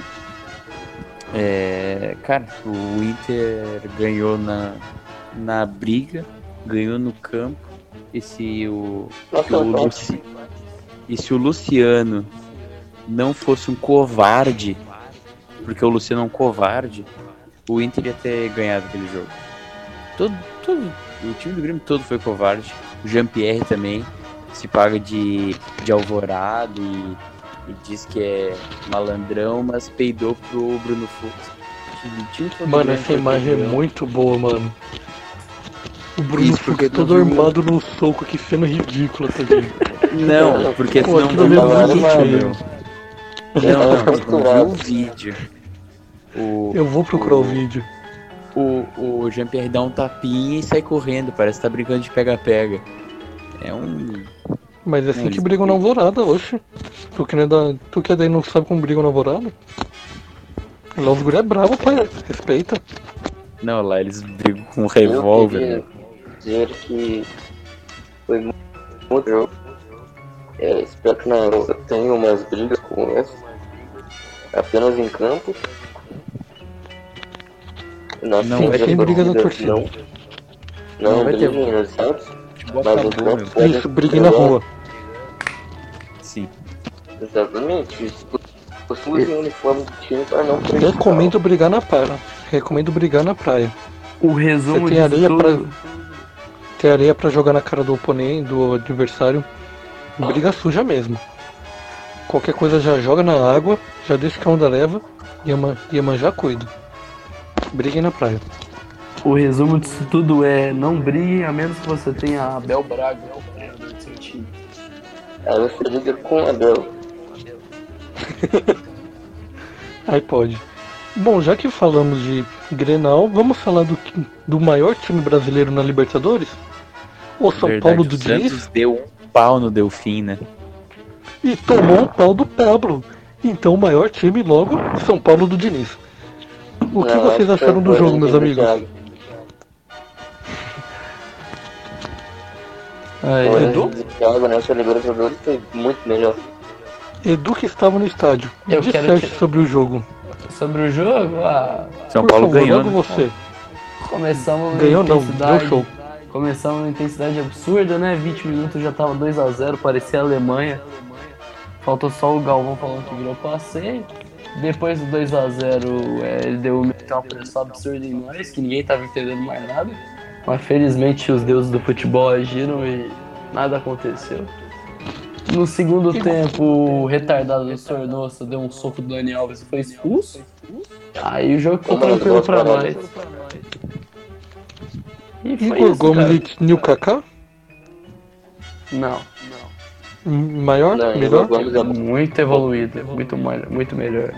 É. Cara, o Inter ganhou na. Na briga. Ganhou no campo. E se o.
Nossa,
o
eu
Luci... E se o Luciano não fosse um covarde, porque o Luciano é um covarde, o Inter ia ter ganhado aquele jogo. Todo, todo, o time do Grêmio todo foi covarde. O Jean-Pierre também se paga de, de alvorado e, e diz que é malandrão, mas peidou pro Bruno Fux. O time todo do
Mano,
Grêmio
essa
foi
imagem é
peidão.
muito boa, mano. O Bruno
Isso, porque
Fux todo
não viu-
armado no soco aqui, sendo ridículo, tadinho.
Não, porque
Pô,
senão
aquilo ali é
não
muito
viu,
feio.
meu. Não, não, você não viu o vídeo. O,
Eu vou procurar o vídeo.
O, o Jean-Pierre dá um tapinha e sai correndo, parece que tá brincando de pega-pega. É um.
Mas é assim
Não,
que
eles-
brigam na alvorada, oxe. Tu que, não é da... tu que é daí não sabe como brigam na alvorada? Lá os guri é bravo, pai. Respeita.
Não, lá eles brigam com um
Eu
revólver.
queria
né?
dizer que foi muito bom jogo. É, espero que não tenha umas brigas como essa. Apenas em campo. Nas
Não,
outras
vai ter briga da
torcidas,
torcida.
Não,
Não
não
vai ter.
briguem nos estádios.
Futebol
Mas
acabou,
os
meu.
campos podem
Isso, brigue na rua.
Sim.
Exatamente. Usem o uniforme do time para não prejudicar.
Recomendo brigar na praia. Recomendo brigar na praia.
O resumo
Você tem
disso
areia
tudo.
Ter areia pra jogar na cara do oponente, do adversário. Briga suja mesmo. Qualquer coisa já joga na água, já deixa que a onda leva e a, man- e a já cuida. Briguem na praia.
O resumo disso tudo é não briguem a menos que você tenha a Abel Braga, o treinador do seu time.
Aí você liga com a Abel.
Aí pode. Bom, já que falamos de Grenal, vamos falar do, do maior time brasileiro na Libertadores? O São
Verdade,
Paulo do
o Santos
Diniz
deu um pau no Delfim, né?
e tomou o pau do Pablo. Então o maior time logo, São Paulo do Diniz. O que
Não,
vocês
acho que
acharam do
foi
jogo, meus
o
amigos?
Thiago.
Aí,
O
Edu?
Henrique Thiago nessa Libertadores foi muito melhor.
Edu que estava no estádio.
Eu
Disserte
quero que-
sobre o jogo.
sobre o jogo, ah,
São
Por
Paulo
favor,
ganhou,
logo
né?
você.
começamos na
Ganhou não,
intensidade.
deu show.
Começamos uma intensidade absurda, né? vinte minutos já tava dois a zero, parecia a Alemanha. Faltou só o Galvão falando que virou passeio. Depois do dois a zero, é, ele deu uma pressão absurda em nós, que ninguém tava entendendo mais nada. Mas felizmente os deuses do futebol agiram e nada aconteceu. No segundo tempo, o retardado do Sornosa deu um soco do Dani Alves e foi expulso. Aí o jogo ficou
Mano,
tranquilo
duas
pra
paradas.
nós. E foi
Igor
isso,
Gomes
cara.
e Nil Kaká?
Não,
Maior?
Não,
melhor?
Igor Gomes é
muito evoluído, muito, mai- muito melhor.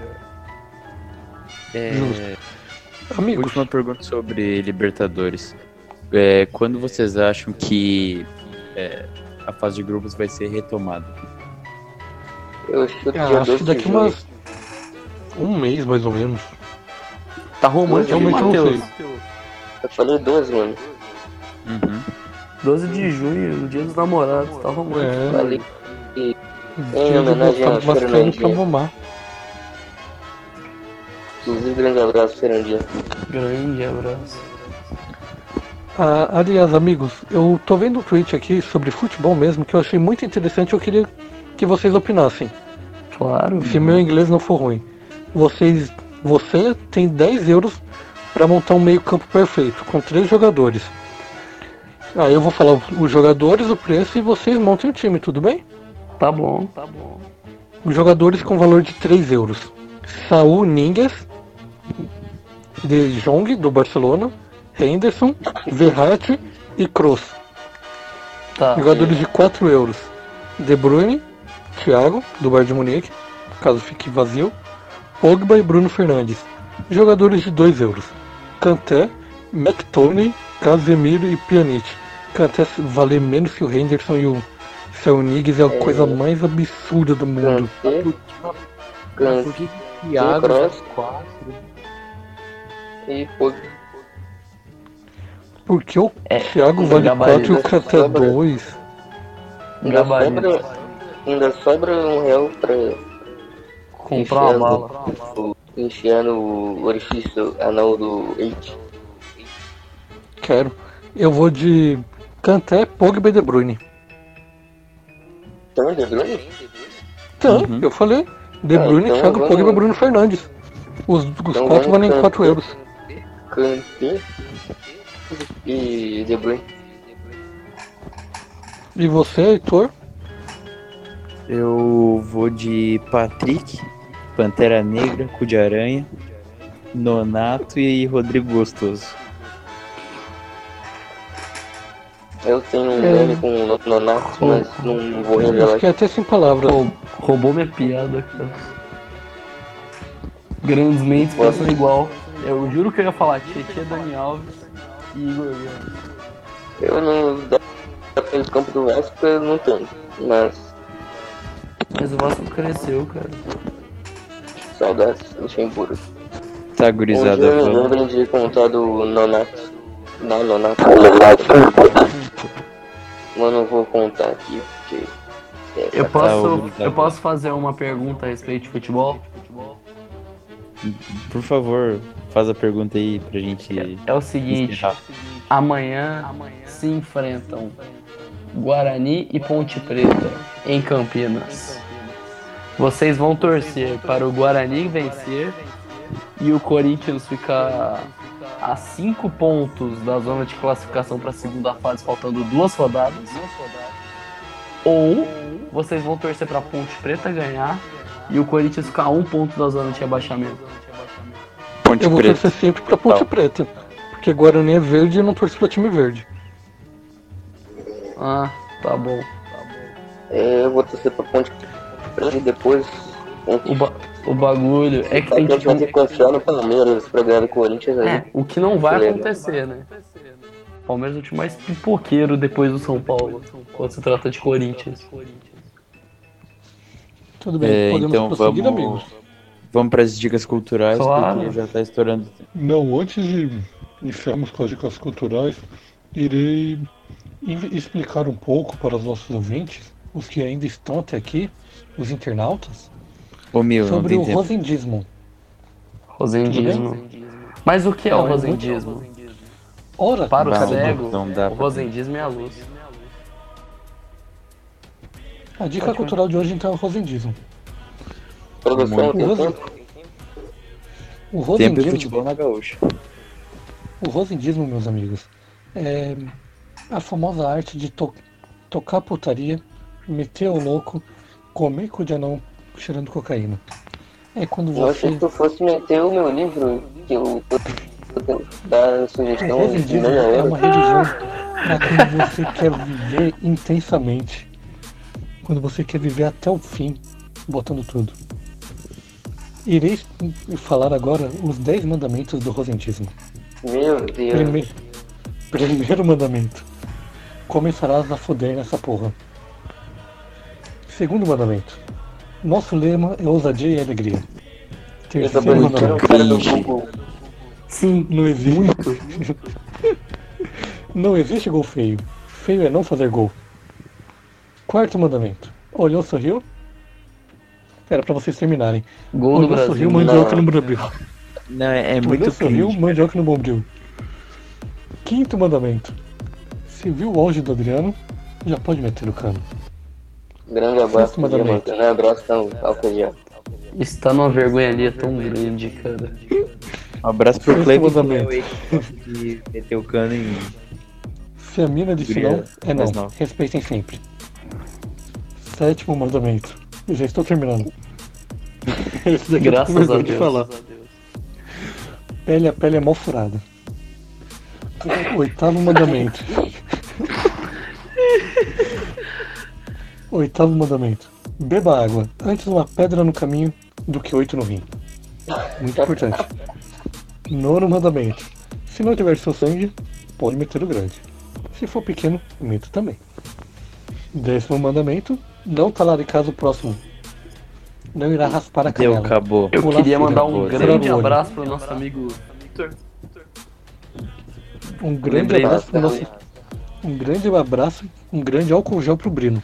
É,
Amigos,
última pergunta sobre Libertadores. É, quando vocês acham que é, a fase de grupos vai ser retomada?
Eu chuto dia
ah, acho
doze
que
de
daqui
junho.
umas... um mês mais ou menos.
Tá romântico,
Realmente não
Matheus.
sei.
Eu falei doze, mano.
Uhum.
doze de junho, no dia dos namorados, tá romântico.
É,
Falei que
dia de
homenagem
botar
a
umas carnes pra
Fernandinho.
mamar.
Inclusive, grande abraço, Fernandinho.
Grande abraço.
Ah, aliás, amigos, eu tô vendo um tweet aqui sobre futebol mesmo que eu achei muito interessante. Eu queria que vocês opinassem,
Claro.
se meu inglês não for ruim. vocês, você tem dez euros para montar um meio campo perfeito, com três jogadores. Aí eu vou falar os jogadores, o preço e vocês montem o time, tudo bem?
Tá bom, tá bom.
Os jogadores com valor de três euros. Saúl Ñíguez, De Jong, do Barcelona, Henderson, Verratti e Kroos.
Tá.
Jogadores de quatro euros. De Bruyne, Thiago, do Bayern de Munique, caso fique vazio, Pogba e Bruno Fernandes. Jogadores de dois euros. Kanté, McTominay, Casemiro e Pjanic. Kanté vale menos que o Henderson e o Saúl Ñíguez é a
É.
coisa mais absurda do mundo.
Kanté,
Por
Kanté
que Thiago
Kroos
quatro?
e Pogba.
Porque o
É,
Thiago vale
gabarito.
quatro e o Kanté
Sobra.
dois.
Ainda
Gabarito.
sobra, ainda sobra um real pra
Comprar uma bala.
o- enfiar no orifício anal do Eight.
Quero. Eu vou de Kanté, Pogba e De Bruyne.
Então, De Bruyne?
Então,
Uhum.
eu falei. De
Ah,
Bruyne,
então
Thiago,
vamos-
Pogba e Bruno Fernandes. Os, os
Então
quatro
vamos
valem
Kanté.
quatro euros.
Kanté e De Bruyne.
E você, Heitor?
Eu vou de Patrick, Pantera Negra, Cu de Aranha, Nonato e Rodrigo Gostoso.
Eu tenho um
É.
meme com o Nonato, mas não vou
Eu
revelar.
fiquei até sem palavras.
Rou- Roubou minha piada, cara. Grandes mentes pensam igual. Eu juro que eu ia falar Tietê, Dani Alves e Igor Gomes.
Eu não. Daquele campo do Vasco eu não tenho, mas
Mas o Vasco cresceu, cara.
saudades, Luxemburgo.
Tá,
Um
gurizada,
dia eu
vamos.
lembro de contar do Nonato. Não, Nonato. Mas não vou contar aqui, porque. É,
Eu
Tá,
posso,
obrigado.
eu posso fazer uma pergunta a respeito de futebol?
Por favor, faz a pergunta aí pra gente.
É o seguinte,
encerrar.
amanhã se enfrentam Guarani e Ponte Preta em Campinas. Vocês vão torcer para o Guarani vencer e o Corinthians ficar a cinco pontos da zona de classificação para a segunda fase, faltando duas rodadas. Ou vocês vão torcer para a Ponte Preta ganhar e o Corinthians ficar a um ponto da zona de rebaixamento.
Ponte
Eu vou
Preta.
torcer sempre pra Ponte
Tá.
Preta. Porque Guarani é verde e eu não torço pra time verde.
Ah, tá bom.
é, eu vou torcer pra Ponte Preta e depois.
O, ba- o bagulho é que
A
tem
gente vai ter
que.
que confiar no Palmeiras pra ganhar do Corinthians aí.
É, o que não vai
Beleza.
acontecer, né? O Palmeiras é o time mais pipoqueiro depois do São Paulo, quando se trata de Corinthians.
Tudo bem,
É,
podemos
então
prosseguir,
vamos,
amigos?
vamos para as dicas culturais,
Claro.
porque já tá estourando.
Não, antes de iniciarmos com as dicas culturais, irei in- explicar um pouco para os nossos ouvintes, os que ainda estão até aqui, os internautas,
Ô meu, não
sobre
tem
o
tempo.
rosendismo.
Rosendismo. Mas o que é o
Não, é muito-
rosendismo?
Ora,
Para o
Não,
cego,
não dá
o
pra-
rosendismo é a luz.
a dica
Pode
cultural de hoje então é o rosendismo.
Produção, tem
Muito.
tempo?
O
Tempo e
rosendismo,
futebol na gaúcha.
o rosendismo, meus amigos, é a famosa arte de to- tocar putaria, meter o louco, comer cu de anão cheirando cocaína. É quando
Eu achei
você...
que tu fosse meter o meu livro, que eu tô tô- dar
O
sugestão de
rosendismo
meia
é
hora.
uma religião para quando você quer viver intensamente. Quando você quer viver até o fim, botando tudo. Irei falar agora os dez mandamentos do rosendismo.
Meu Deus.
Prime... Primeiro mandamento. Começarás a foder nessa porra. Segundo mandamento. Nosso lema é ousadia e alegria.
Eu tô
Terceiro
parecendo o
mandamento.
cara do
Cringe.
Google.
Sim,
Não existe. Não existe gol feio. Feio é não fazer gol. Quarto mandamento. Olhou, sorriu? Era pra vocês terminarem.
gol do
Olhou, sorriu,
Brasil.
mandioca
não.
no Brasil.
Não, é, é
Olhou,
muito
sorriu,
cringe.
mandioca no bombril. Quinto mandamento. Se viu o auge do Adriano, já pode meter o cano.
Grande abraço,
Sexto mandamento.
Diamante. Não é abraço, não. Álcool gel.
Está numa vergonha ali, é tão grande, cara.
Um abraço pro
Esse
Cleiton,
mandamento.
que meteu o cano em...
Se a mina disse
Guria
não, é não.
mais nova.
Respeitem sempre. Sétimo mandamento. Eu já estou terminando. Esse daqui
Graças
eu tô
a
começando
Deus.
falar. Pele a pele é mal furada. Oitavo mandamento. Oitavo mandamento. Beba água. Antes uma pedra no caminho do que oito no rim. Muito importante. Nono mandamento. Se não tiver seu sangue, pode meter o grande. Se for pequeno, meta também. Décimo mandamento. Não talaricar o próximo. Não irá raspar a
Deu,
canela.
acabou.
Eu
Pular
queria
fila.
mandar um
Boa,
grande
boa.
abraço pro nosso amigo Victor.
Um grande
Lembrei
abraço pro
dessa.
nosso... Um grande abraço, um grande álcool gel pro Brino.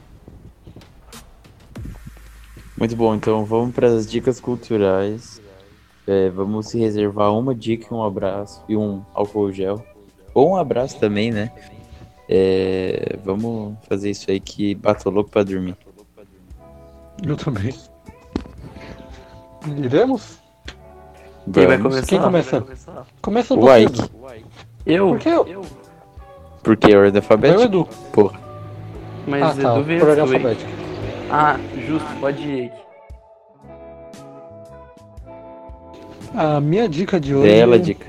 Muito bom, então vamos para as dicas culturais. É, vamos se reservar uma dica, um abraço e um álcool gel. Ou um abraço também, né? É, vamos fazer isso aí que bato louco pra dormir.
Eu também. Iremos?
Quem vai
Vamos.
começar?
Quem começa?
Vai começar?
Começa o
O
Pedro.
Ike.
Eu?
Por que eu?
Porque é ordem
Vai o
alfabética?
Edu.
Porra.
Mas
Ah, tá.
Edu veio
Por ordem
antes do Eike.
alfabética.
Ah, justo, pode ir, Eike.
A minha dica de hoje...
Bela dica.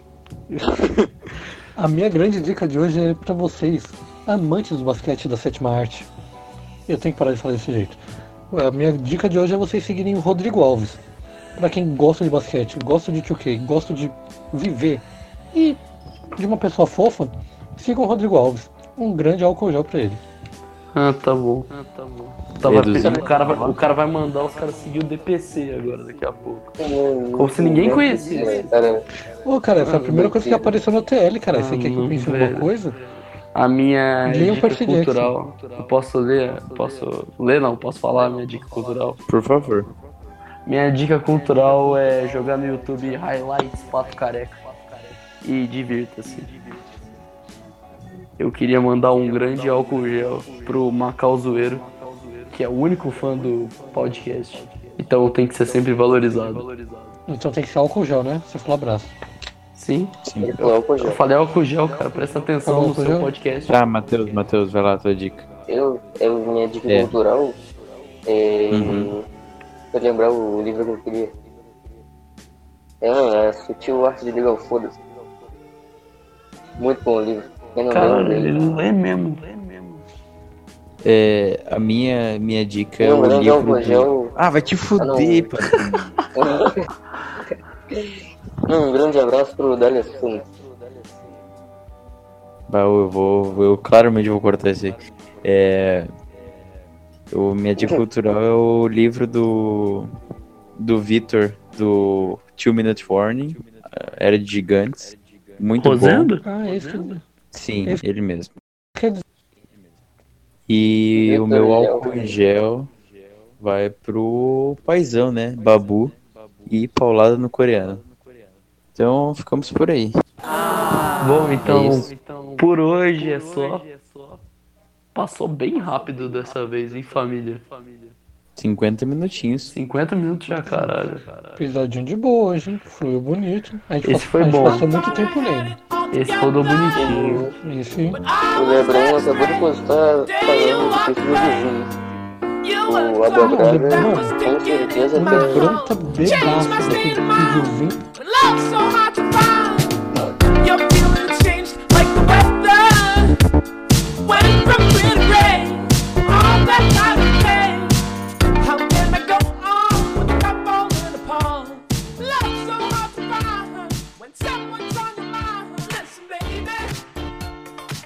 A minha grande dica de hoje é pra vocês, amantes do basquete da sétima arte. Eu tenho que parar de falar desse jeito. A minha dica de hoje é vocês seguirem o Rodrigo Alves. Pra quem gosta de basquete, gosta de two K, gosta de viver e de uma pessoa fofa, sigam o Rodrigo Alves. Um grande álcool gel pra ele.
Ah, tá bom. Ah, tá bom. Tava
Eduzinho.
pensando, o cara, vai, o cara vai mandar os caras seguir o D P C agora, daqui a pouco. Como se ninguém conhecesse.
Cara,
Ô, cara, essa é a
Ah,
primeira coisa que
mentira.
apareceu no T L, cara. Você
Ah,
quer que eu
não,
pense em
velho.
alguma coisa?
A minha
Leia o
dica
Percy Jackson.
cultural. Eu posso ler? Posso ler? Não, posso falar a minha dica cultural.
Por favor.
Minha dica cultural é jogar no YouTube Highlights Pato Careca. E divirta-se. Eu queria mandar um grande álcool gel pro Macau Zoeiro, que é o único fã do podcast. Então tem que ser sempre valorizado.
Então tem que ser álcool gel, né? Você falou abraço.
Sim?
Sim.
ele falou álcool
Eu
gel.
falei álcool gel, cara. Presta atenção
Falou
no
álcool
seu
gel?
podcast.
Tá, Matheus, Matheus, vai lá, tua dica.
Eu, eu, minha dica
É.
cultural é.
Uhum.
Pra lembrar o livro que eu queria. É, a Sutil Arte de Ligar o Foda-se. Muito bom o livro. Quem não
Cara,
leu,
ele
lê.
lê mesmo, lê mesmo.
É, a minha, minha dica é
Não,
o
mas não,
livro
álcool
do...
gel.
Ah, vai te fuder,
não.
pai.
Um grande abraço pro Dália Santos.
Bah, eu vou, eu claramente vou cortar isso aí. É, o, minha dica cultural é o livro do do Vitor, do Two Minute Warning, Era de Gigantes. Muito
Rosendo?
bom.
Ah, esse...
Sim,
Esse-
ele mesmo.
Quer dizer,
E
Vitor
o meu
Gel.
álcool em gel vai pro paizão, né? Babu e paulada no coreano. Então ficamos por aí.
Bom, então,
É isso.
por hoje é só. Passou bem rápido dessa vez, hein, família?
cinquenta minutinhos.
cinquenta minutos já, caralho.
episódio de boa hoje, hein? Fluiu bonito. A gente,
Esse
passou-
foi
a gente
bom.
passou muito tempo lendo.
Esse rodou bonitinho.
Isso, hein?
O Lebron acabou de postar falando do perfil do Vinho. O Abel Braga, com certeza,
O
tem
Lebron tá bebaço daquele videozinho.
Love so hard to find. Your feelings changed like the weather. Went from